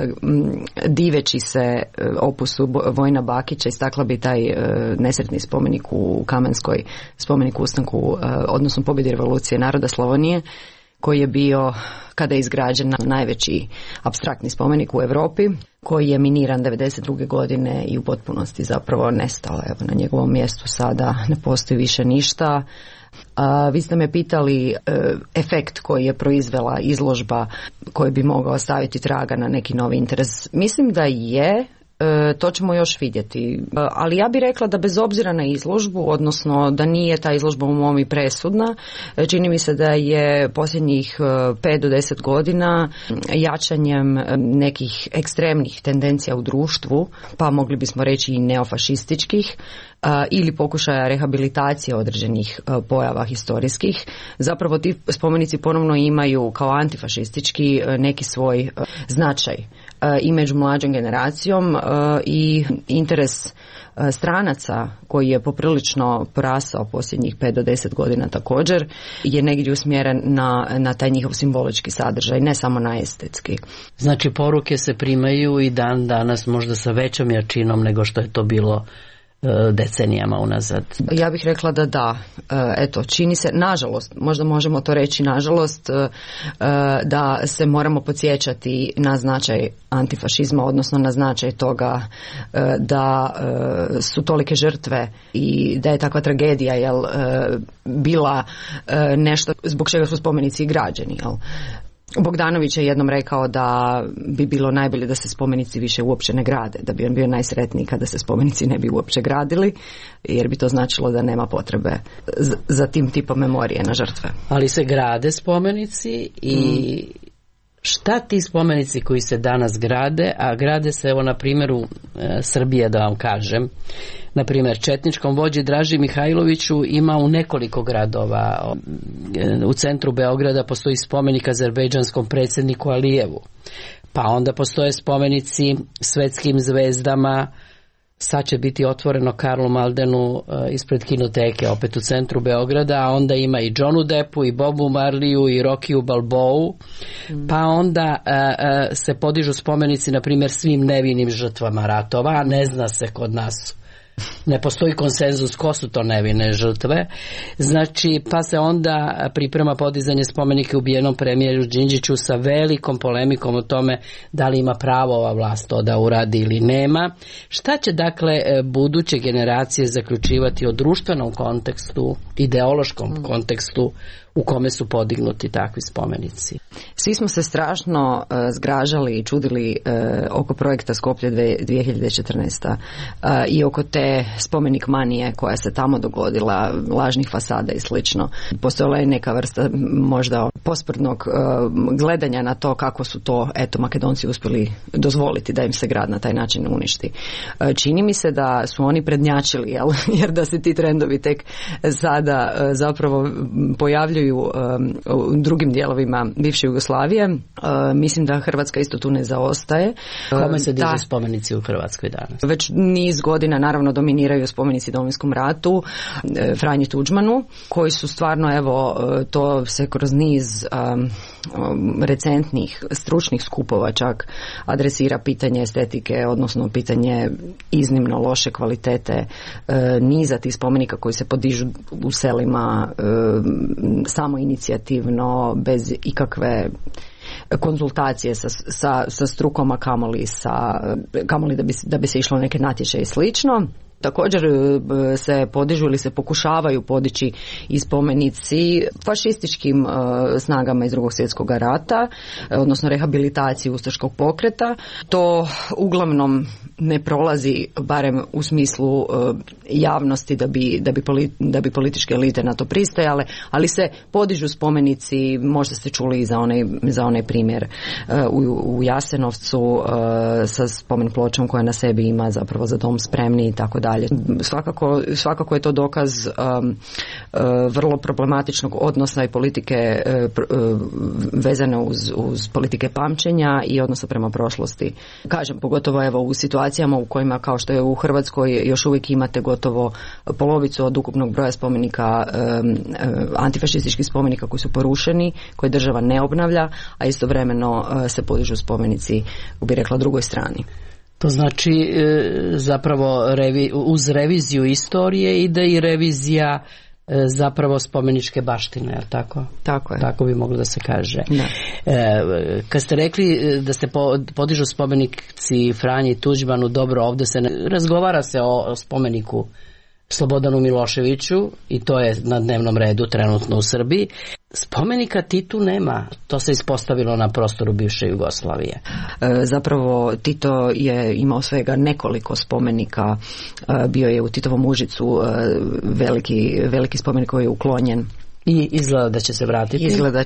diveći se opusu Vojina Bakića, istakla bi taj nesretni spomenik u Kamenskoj, spomenik ustanku, odnosno pobjedi revolucije naroda Slavonije, koji je bio, kada je izgrađen, najveći apstraktni spomenik u Europi, koji je miniran 92. godine i u potpunosti zapravo nestao. Evo, na njegovom mjestu sada ne postoji više ništa. Vi ste me pitali efekt koji je proizvela izložba koji bi mogao staviti traga na neki novi interes. Mislim da je, to ćemo još vidjeti. Ali ja bih rekla da bez obzira na izložbu, odnosno da nije ta izložba u mom i presudna, čini mi se da je posljednjih 5 do 10 godina jačanjem nekih ekstremnih tendencija u društvu, pa mogli bismo reći i neofašističkih, ili pokušaja rehabilitacije određenih pojava historijskih, zapravo ti spomenici ponovno imaju kao antifašistički neki svoj značaj. i među mlađom generacijom i interes stranaca koji je poprilično porasao posljednjih 5 do 10 godina također je negdje usmjeren na taj njihov simbolički sadržaj, ne samo na estetski. Znači poruke se primaju i dan danas možda sa većom jačinom nego što je to bilo decenijama unazad. Ja bih rekla da da. Eto, čini se, nažalost, možda možemo to reći nažalost, da se moramo podsjećati na značaj antifašizma, odnosno na značaj toga da su tolike žrtve i da je takva tragedija bila nešto zbog čega su spomenici i građeni. Bogdanović je jednom rekao da bi bilo najbolje da se spomenici više uopće ne grade, da bi on bio najsretniji kada se spomenici ne bi uopće gradili, jer bi to značilo da nema potrebe za tim tipom memorije na žrtve. Ali se grade spomenici i šta ti spomenici koji se danas grade, a grade se evo na primjeru Srbije, da vam kažem, na primjer četničkom vođi Draži Mihajloviću ima u nekoliko gradova. U centru Beograda postoji spomenik azerbejdžanskom predsjedniku Alijevu, pa onda postoje spomenici svetskim zvezdama. Sad će biti otvoreno Karlu Maldenu ispred kinoteke, opet u centru Beograda, a onda ima i Johnu Deppu, i Bobu Marliju, i Rokiju Balboou, pa onda se podižu spomenici, na primjer, svim nevinim žrtvama ratova, a ne zna se kod nas. Ne postoji konsenzus ko su to nevine žrtve. Znači, pa se onda priprema podizanje spomenika ubijenom premijeru Đinđiću sa velikom polemikom o tome da li ima pravo ova vlast to da uradi ili nema. Šta će dakle buduće generacije zaključivati o društvenom kontekstu, ideološkom kontekstu u kome su podignuti takvi spomenici? Svi smo se strašno zgražali i čudili oko projekta Skoplje 2014. I oko te spomenik manije koja se tamo dogodila, lažnih fasada i slično. Postojala je neka vrsta možda posprdnog gledanja na to kako su to Makedonci uspjeli dozvoliti da im se grad na taj način uništi. Čini mi se da su oni prednjačili, jer da se ti trendovi tek sada zapravo pojavljuju u drugim dijelovima bivše Jugoslavije. Mislim da Hrvatska isto tu ne zaostaje. Kome se dižu spomenici u Hrvatskoj danas? Već niz godina naravno dominiraju spomenici Domovinskom ratu, Franji Tuđmanu, koji su stvarno, to se kroz niz recentnih stručnih skupova čak adresira pitanje estetike, odnosno pitanje iznimno loše kvalitete niza tih spomenika koji se podižu u selima samo inicijativno, bez ikakve konzultacije sa strukom, a kamoli da bi se išlo neke natječaje i slično. Također se podižu ili se pokušavaju podići i spomenici fašističkim snagama iz Drugog svjetskog rata, odnosno rehabilitaciji ustaškog pokreta. To uglavnom ne prolazi, barem u smislu javnosti, da bi političke elite na to pristajale, ali se podižu spomenici, možda ste čuli i za onaj primjer u Jasenovcu sa spomen pločom koja na sebi ima zapravo Za dom spremni i tako dalje. Svakako je to dokaz vrlo problematičnog odnosa i politike vezane uz politike pamćenja i odnosa prema prošlosti. Kažem, pogotovo u situacijama u kojima, kao što je u Hrvatskoj, još uvijek imate gotovo polovicu od ukupnog broja spomenika, antifašističkih spomenika koji su porušeni, koje država ne obnavlja, a istovremeno se podižu spomenici, bi rekla, drugoj strani. To znači zapravo uz reviziju istorije ide i revizija zapravo spomeničke baštine, je li tako? Tako je. Tako bi moglo da se kaže. Kad ste rekli da se podižu spomenici Franji Tuđmanu, dobro, ovdje se razgovara se o spomeniku Slobodanu Miloševiću i to je na dnevnom redu trenutno u Srbiji. Spomenika Titu nema, to se ispostavilo na prostoru bivše Jugoslavije. Zapravo Tito je imao svega nekoliko spomenika, bio je u Titovom Užicu veliki spomenik koji je uklonjen. I izgleda da će se vratiti.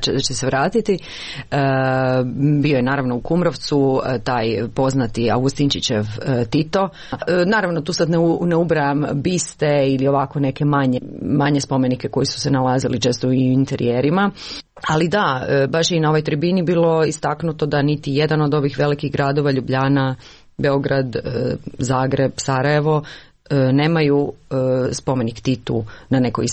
Bio je naravno u Kumrovcu taj poznati Augustinčićev Tito. Naravno tu sad ne ubrajam biste ili ovako neke manje spomenike koji su se nalazili često i u interijerima. Ali da, baš i na ovoj tribini bilo istaknuto da niti jedan od ovih velikih gradova, Ljubljana, Beograd, Zagreb, Sarajevo, nemaju spomenik Titu na nekoj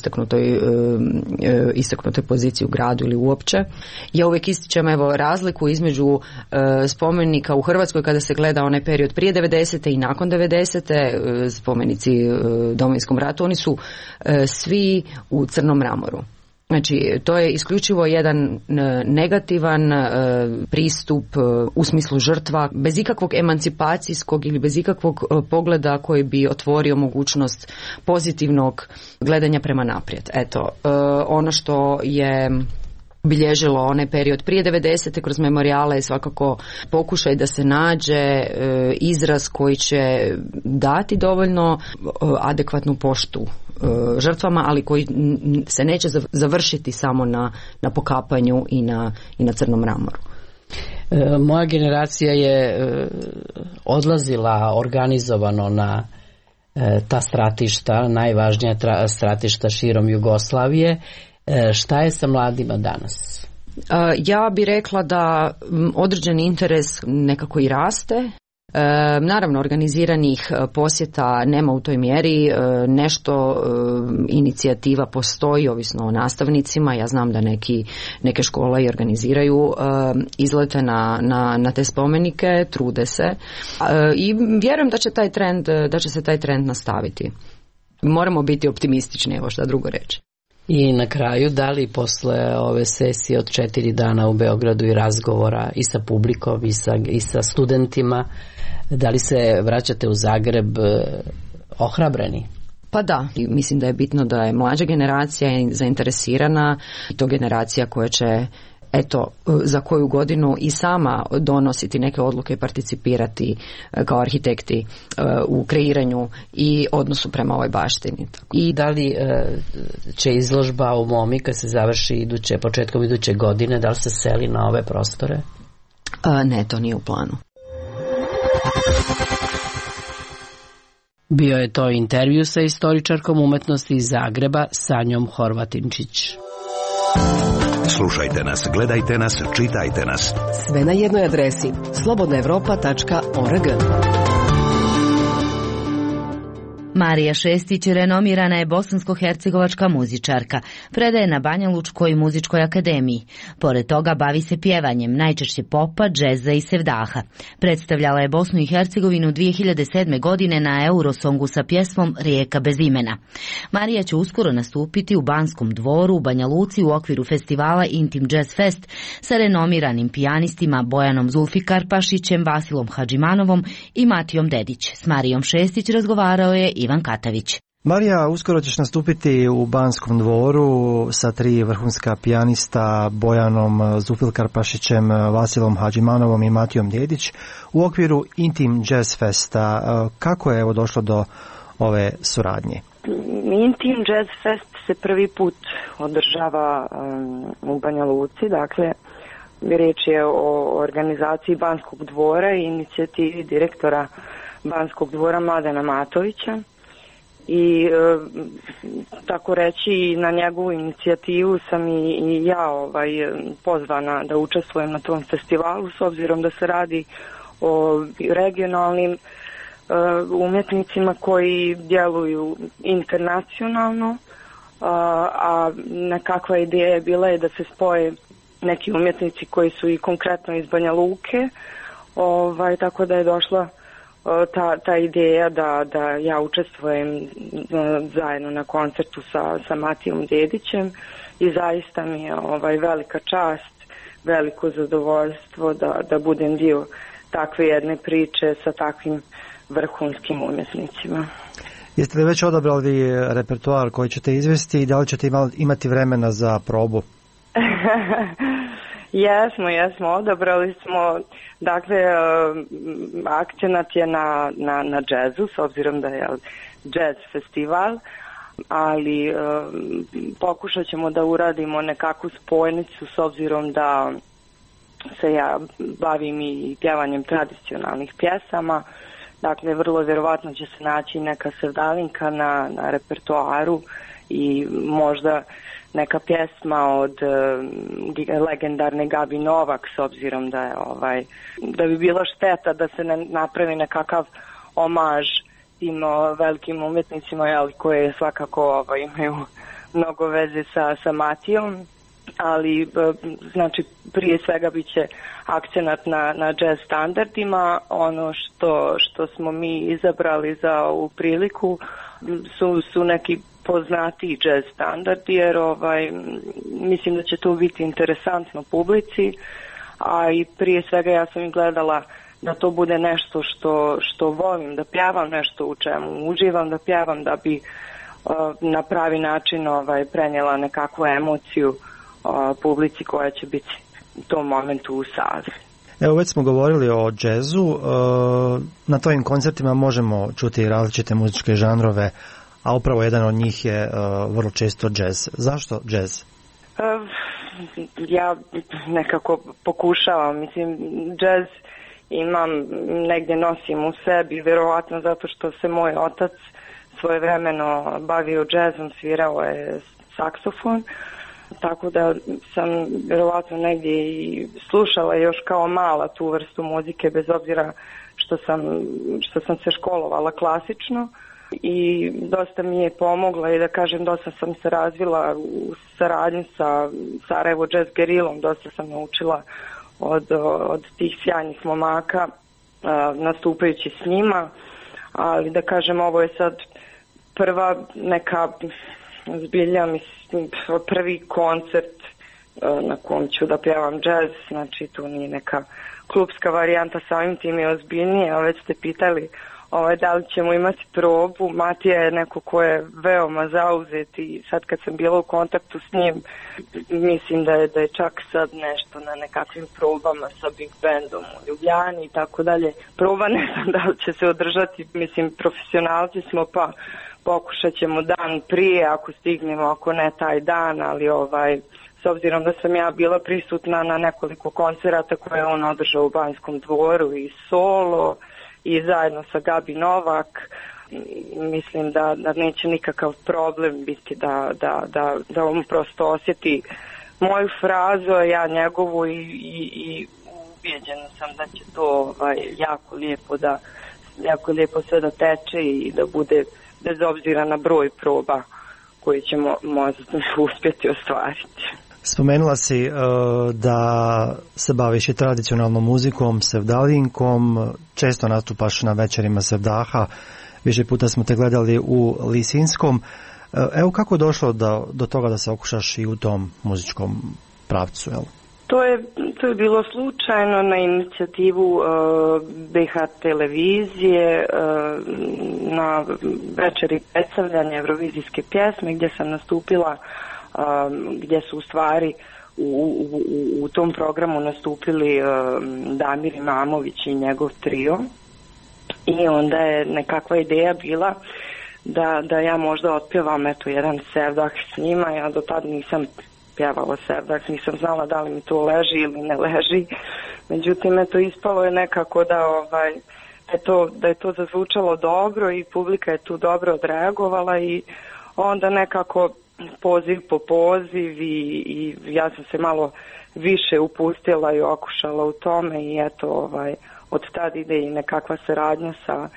istaknutoj poziciji u gradu ili uopće. Ja uvijek ističem razliku između spomenika u Hrvatskoj kada se gleda onaj period prije 90. i nakon 90. Spomenici Domovinskom ratu, oni su svi u crnom mramoru. Znači, to je isključivo jedan negativan pristup u smislu žrtva, bez ikakvog emancipacijskog ili bez ikakvog pogleda koji bi otvorio mogućnost pozitivnog gledanja prema naprijed. Eto, ono što je bilježilo onaj period prije 90. kroz memorijale je svakako pokušaj da se nađe izraz koji će dati dovoljno adekvatnu poštu žrtvama, ali koji se neće završiti samo na pokapanju i na crnom mramoru. Moja generacija je odlazila organizovano na ta stratišta, najvažnija stratišta širom Jugoslavije. Šta je sa mladima danas? Ja bih rekla da određeni interes nekako i raste. Naravno, organiziranih posjeta nema u toj mjeri, nešto inicijativa postoji, ovisno o nastavnicima. Ja znam da neke škole i organiziraju izlete na te spomenike, trude se i vjerujem da će se taj trend nastaviti. Moramo biti optimistični, evo šta drugo reći. I na kraju, da li posle ove sesije od 4 dana u Beogradu i razgovora i sa publikom i sa studentima, da li se vraćate u Zagreb ohrabreni? Pa da, mislim da je bitno da je mlađa generacija zainteresirana i to generacija koja će za koju godinu i sama donositi neke odluke i participirati kao arhitekti u kreiranju i odnosu prema ovoj baštini. I da li će izložba u MOMI kad se završi početkom iduće godine, da li se seli na ove prostore? Ne, to nije u planu. Bio je to intervju sa istoričarkom umetnosti iz Zagreba, Sanjom Horvatinčić. Slušajte nas, gledajte nas, čitajte nas. Sve na jednoj adresi slobodnaevropa.org. Marija Šestić renomirana je bosansko-hercegovačka muzičarka. Predaje na Banja Lučkoj muzičkoj akademiji. Pored toga bavi se pjevanjem, najčešće popa, džeza i sevdaha. Predstavljala je Bosnu i Hercegovinu 2007. godine na Eurosongu sa pjesmom Rijeka bez imena. Marija će uskoro nastupiti u Banskom dvoru u Banja Luci u okviru festivala Intim Jazz Fest sa renomiranim pijanistima Bojanom Zulfikarpašićem, Vasilom Hadžimanovom i Matijom Dedić. S Marijom Šestić razgovarao je Ivan Katavić. Marija, uskoro ćeš nastupiti u Banskom dvoru sa 3 vrhunska pijanista Bojanom Zulfikarpašićem, Vasilom Hadžimanovom i Matijom Dedić u okviru Intim Jazz Festa. Kako je došlo do ove suradnje? Intim Jazz Fest se prvi put održava u Banja Luci, dakle riječ je o organizaciji Banskog dvora i inicijativi direktora Banskog dvora Mladena Matovića i tako reći na njegovu inicijativu sam i ja pozvana da učestvujem na tom festivalu, s obzirom da se radi o regionalnim umjetnicima koji djeluju internacionalno, a nekakva ideja je bila da se spoje neki umjetnici koji su i konkretno iz Banja Luke, tako da je došla ta ideja da ja učestvujem zajedno na koncertu sa Matijom Dedićem i zaista mi je velika čast, veliko zadovoljstvo da budem dio takve jedne priče sa takvim vrhunskim umjetnicima. Jeste li već odabrali repertoar koji ćete izvesti i da li ćete imati vremena za probu? Jesmo, odabrali smo, dakle, akcenat je na džezu, s obzirom da je džez festival, ali pokušat ćemo da uradimo nekakvu spojnicu, s obzirom da se ja bavim i pjevanjem tradicionalnih pjesama, dakle, vrlo vjerovatno će se naći neka sevdalinka na repertoaru i možda neka pjesma od legendarne Gabi Novak, s obzirom da je da bi bilo šteta da se ne napravi nekakav omaž tim velikim umjetnicima, koje svakako imaju mnogo veze sa Matijom, ali znači prije svega bit će akcenat na jazz standardima. Ono što smo mi izabrali za ovu priliku su neki poznatiji jazz standardi, jer mislim da će to biti interesantno publici, a i prije svega ja sam i gledala da to bude nešto što volim, da pjevam nešto u čemu uživam, da pjevam da bi na pravi način prenijela nekakvu emociju publici koja će biti u tom momentu u sali. Evo, već smo govorili o džezu. Na tvojim koncertima možemo čuti različite muzičke žanrove, a upravo jedan od njih je vrlo često džez. Zašto džez? Ja nekako pokušavam. Mislim, džez imam, negdje nosim u sebi, vjerovatno zato što se moj otac svojevremeno bavio džezom, svirao je saksofon, tako da sam vjerovatno negdje i slušala još kao mala tu vrstu muzike, bez obzira što sam se školovala klasično, i dosta mi je pomogla, i da kažem dosta sam se razvila u saradnji sa Sarajevo Jazz Gerilom, dosta sam naučila od tih sjajnih momaka nastupajući s njima, ali da kažem ovo je sad prva neka zbilja, mislim, prvi koncert na kom ću da pjevam jazz, znači tu nije neka klubska varijanta, samim tim je ozbiljnije, a već ste pitali da li ćemo imati probu. Matija je neko ko je veoma zauzet i sad kad sam bila u kontaktu s njim, mislim da je čak sad nešto na nekakvim probama sa Big Bandom u Ljubljani i tako dalje. Proba ne znam da li će se održati, mislim, profesionalci smo, pa pokušat ćemo dan prije ako stignemo, ako ne taj dan, ali s obzirom da sam ja bila prisutna na nekoliko koncerata koje je on održao u Banskom dvoru i solo i zajedno sa Gabi Novak, mislim da neće nikakav problem biti da on prosto osjeti moju frazu, a ja njegovu, i ubijeđena sam da će to jako lijepo sve da teče i da bude bez obzira na broj proba koji ćemo možda uspjeti ostvariti. Spomenula si da se baviš i tradicionalnom muzikom, sevdalinkom, često nastupaš na večerima sevdaha, više puta smo te gledali u Lisinskom. Evo, kako je došlo do toga da se okušaš i u tom muzičkom pravcu, jel? To je bilo slučajno na inicijativu BH televizije na večeri predstavljanja evrovizijske pjesme, gdje sam nastupila, gdje su u stvari u tom programu nastupili Damir Imamović i njegov trio, i onda je nekakva ideja bila da ja možda otpjevam jedan sevdah s njima. Ja do tad nisam pjevala sevdah, nisam znala da li mi to leži ili ne leži, međutim ispalo je nekako da je to zazvučalo dobro i publika je tu dobro odreagovala, i onda nekako poziv po poziv i ja sam se malo više upustila i okušala u tome, i od tad ide i nekakva saradnja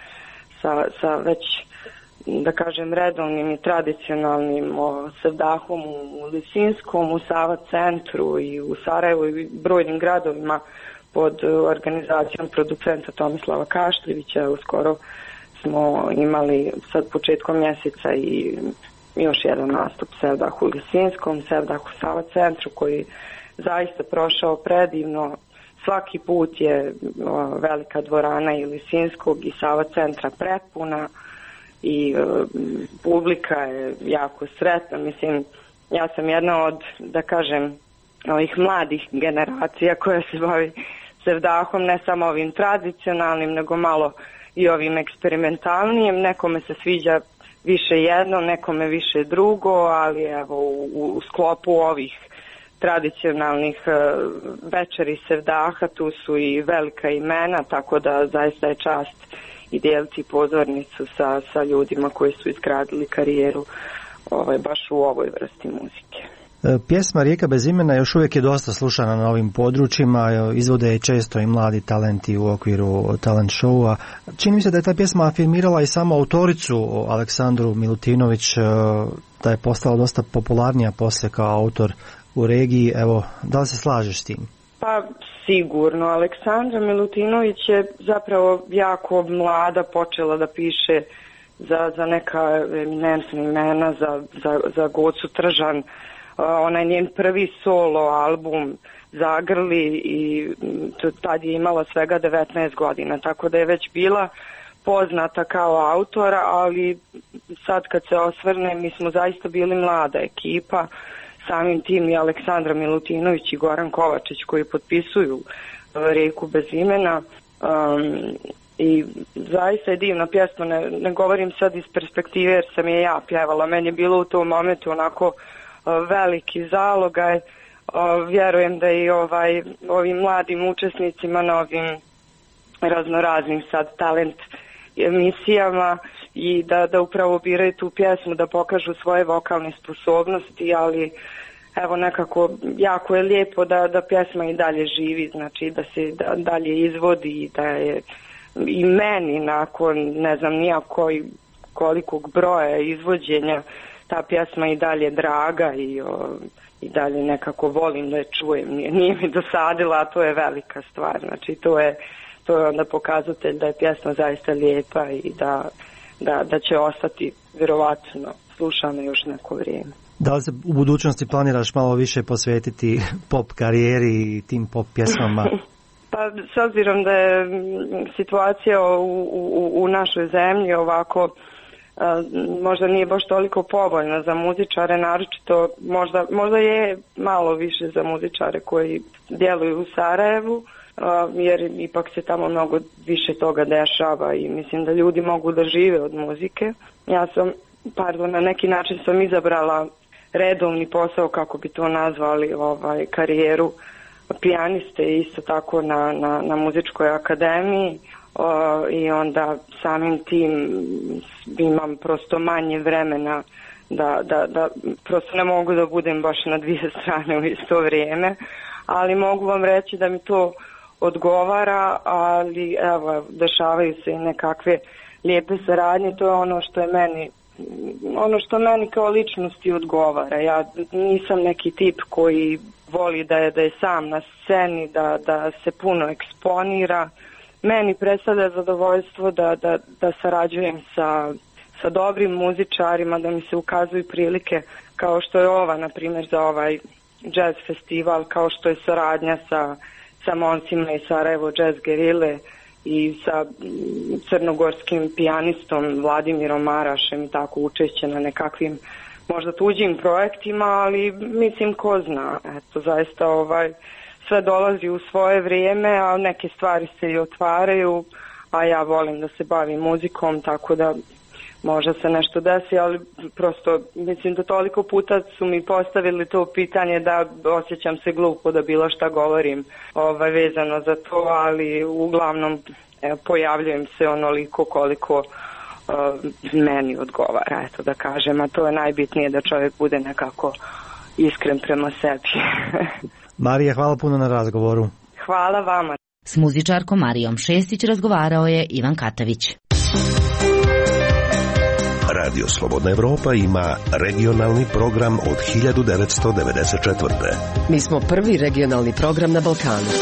sa već, da kažem, redovnim i tradicionalnim sevdahom u Lisinskom, u Sava centru i u Sarajevu i brojnim gradovima pod organizacijom producenta Tomislava Kašljevića. Uskoro smo imali sad početkom mjeseca i još jedan nastup sevdah u Lisinskom, sevdah u Sava centru, koji zaista prošao predivno. Svaki put je velika dvorana i Lisinskog i Sava centra prepuna i publika je jako sretna. Mislim, ja sam jedna od, da kažem, ovih mladih generacija koja se bavi sevdahom, ne samo ovim tradicionalnim, nego malo i ovim eksperimentalnijim. Nekome se sviđa više jedno, nekome više drugo, ali evo u sklopu ovih tradicionalnih večeri sevdaha tu su i velika imena, tako da zaista je čast i dijeliti pozornicu sa ljudima koji su izgradili karijeru baš u ovoj vrsti muzike. Pjesma Rijeka bez imena još uvijek je dosta slušana na ovim područjima, izvode je često i mladi talenti u okviru talent showa. Čini mi se da je ta pjesma afirmirala i samu autoricu Aleksandru Milutinović, da je postala dosta popularnija poslije kao autor u regiji. Evo, da li se slažeš s tim? Pa sigurno. Aleksandra Milutinović je zapravo jako mlada počela da piše za neka eminentna imena, za Gocu Tržan. Onaj njen prvi solo album Zagrli i tad je imala svega 19 godina, tako da je već bila poznata kao autora, ali sad kad se osvrne, mi smo zaista bili mlada ekipa, samim tim i Aleksandra Milutinović i Goran Kovačić koji potpisuju Rijeku bez imena. I zaista je divna pjesma, ne govorim sad iz perspektive jer sam je ja pjevala, meni je bilo u tom momentu onako veliki zalogaj, vjerujem da i ovim mladim učesnicima na ovim raznoraznim sad talent emisijama i da upravo biraju tu pjesmu, da pokažu svoje vokalne sposobnosti, ali evo nekako jako je lijepo da pjesma i dalje živi, znači da se dalje izvodi i da je i meni nakon ne znam kolikog broja izvođenja ta pjesma i dalje draga i dalje nekako volim da je čujem, nije mi dosadila, a to je velika stvar, znači to je onda pokazatelj da je pjesma zaista lijepa i da će ostati vjerovatno slušana još neko vrijeme. Da li se u budućnosti planiraš malo više posvetiti pop karijeri i tim pop pjesmama? Pa s obzirom da je situacija u našoj zemlji ovako možda nije baš toliko povoljna za muzičare, naročito možda je malo više za muzičare koji djeluju u Sarajevu, jer ipak se tamo mnogo više toga dešava i mislim da ljudi mogu da žive od muzike. Ja sam, na neki način sam izabrala redovni posao, kako bi to nazvali, karijeru pijaniste isto tako na muzičkoj akademiji i onda samim tim imam prosto manje vremena da prosto ne mogu da budem baš na dvije strane u isto vrijeme, ali mogu vam reći da mi to odgovara, ali evo, dešavaju se i nekakve lijepe saradnje, to je ono što meni kao ličnosti odgovara. Ja nisam neki tip koji voli da je sam na sceni, da se puno eksponira. Meni predstavlja zadovoljstvo da sarađujem sa dobrim muzičarima, da mi se ukazuju prilike kao što je ova, na primjer, za ovaj jazz festival, kao što je saradnja sa momcima i Sarajevo Jazz Gerile i sa crnogorskim pijanistom Vladimirom Marašem i tako učešće na nekakvim možda tuđim projektima, ali mislim ko zna, eto zaista sve dolazi u svoje vrijeme, a neke stvari se i otvaraju, a ja volim da se bavim muzikom, tako da možda se nešto desi, ali prosto mislim da toliko puta su mi postavili to pitanje da osjećam se glupo da bilo šta govorim vezano za to, ali uglavnom pojavljujem se onoliko koliko meni odgovara, eto da kažem, a to je najbitnije, da čovjek bude nekako iskren prema sebi. Marija, hvala puno na razgovoru. Hvala vama. S muzičarkom Marijom Šestić razgovarao je Ivan Katavić. Radio Slobodna Evropa ima regionalni program od 1994. Mi smo prvi regionalni program na Balkanu.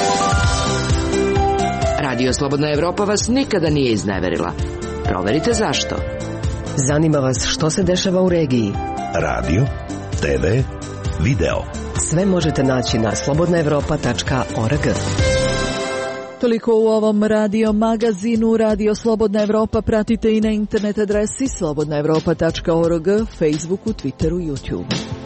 Radio Slobodna Evropa vas nikada nije izneverila. Proverite zašto. Zanima vas što se dešava u regiji. Radio, TV, video. Sve možete naći na slobodnaevropa.org. Toliko u ovom radio magazinu. Radio Slobodna Evropa pratite i na internet adresi slobodnaevropa.org, Facebooku, Twitteru, YouTubeu.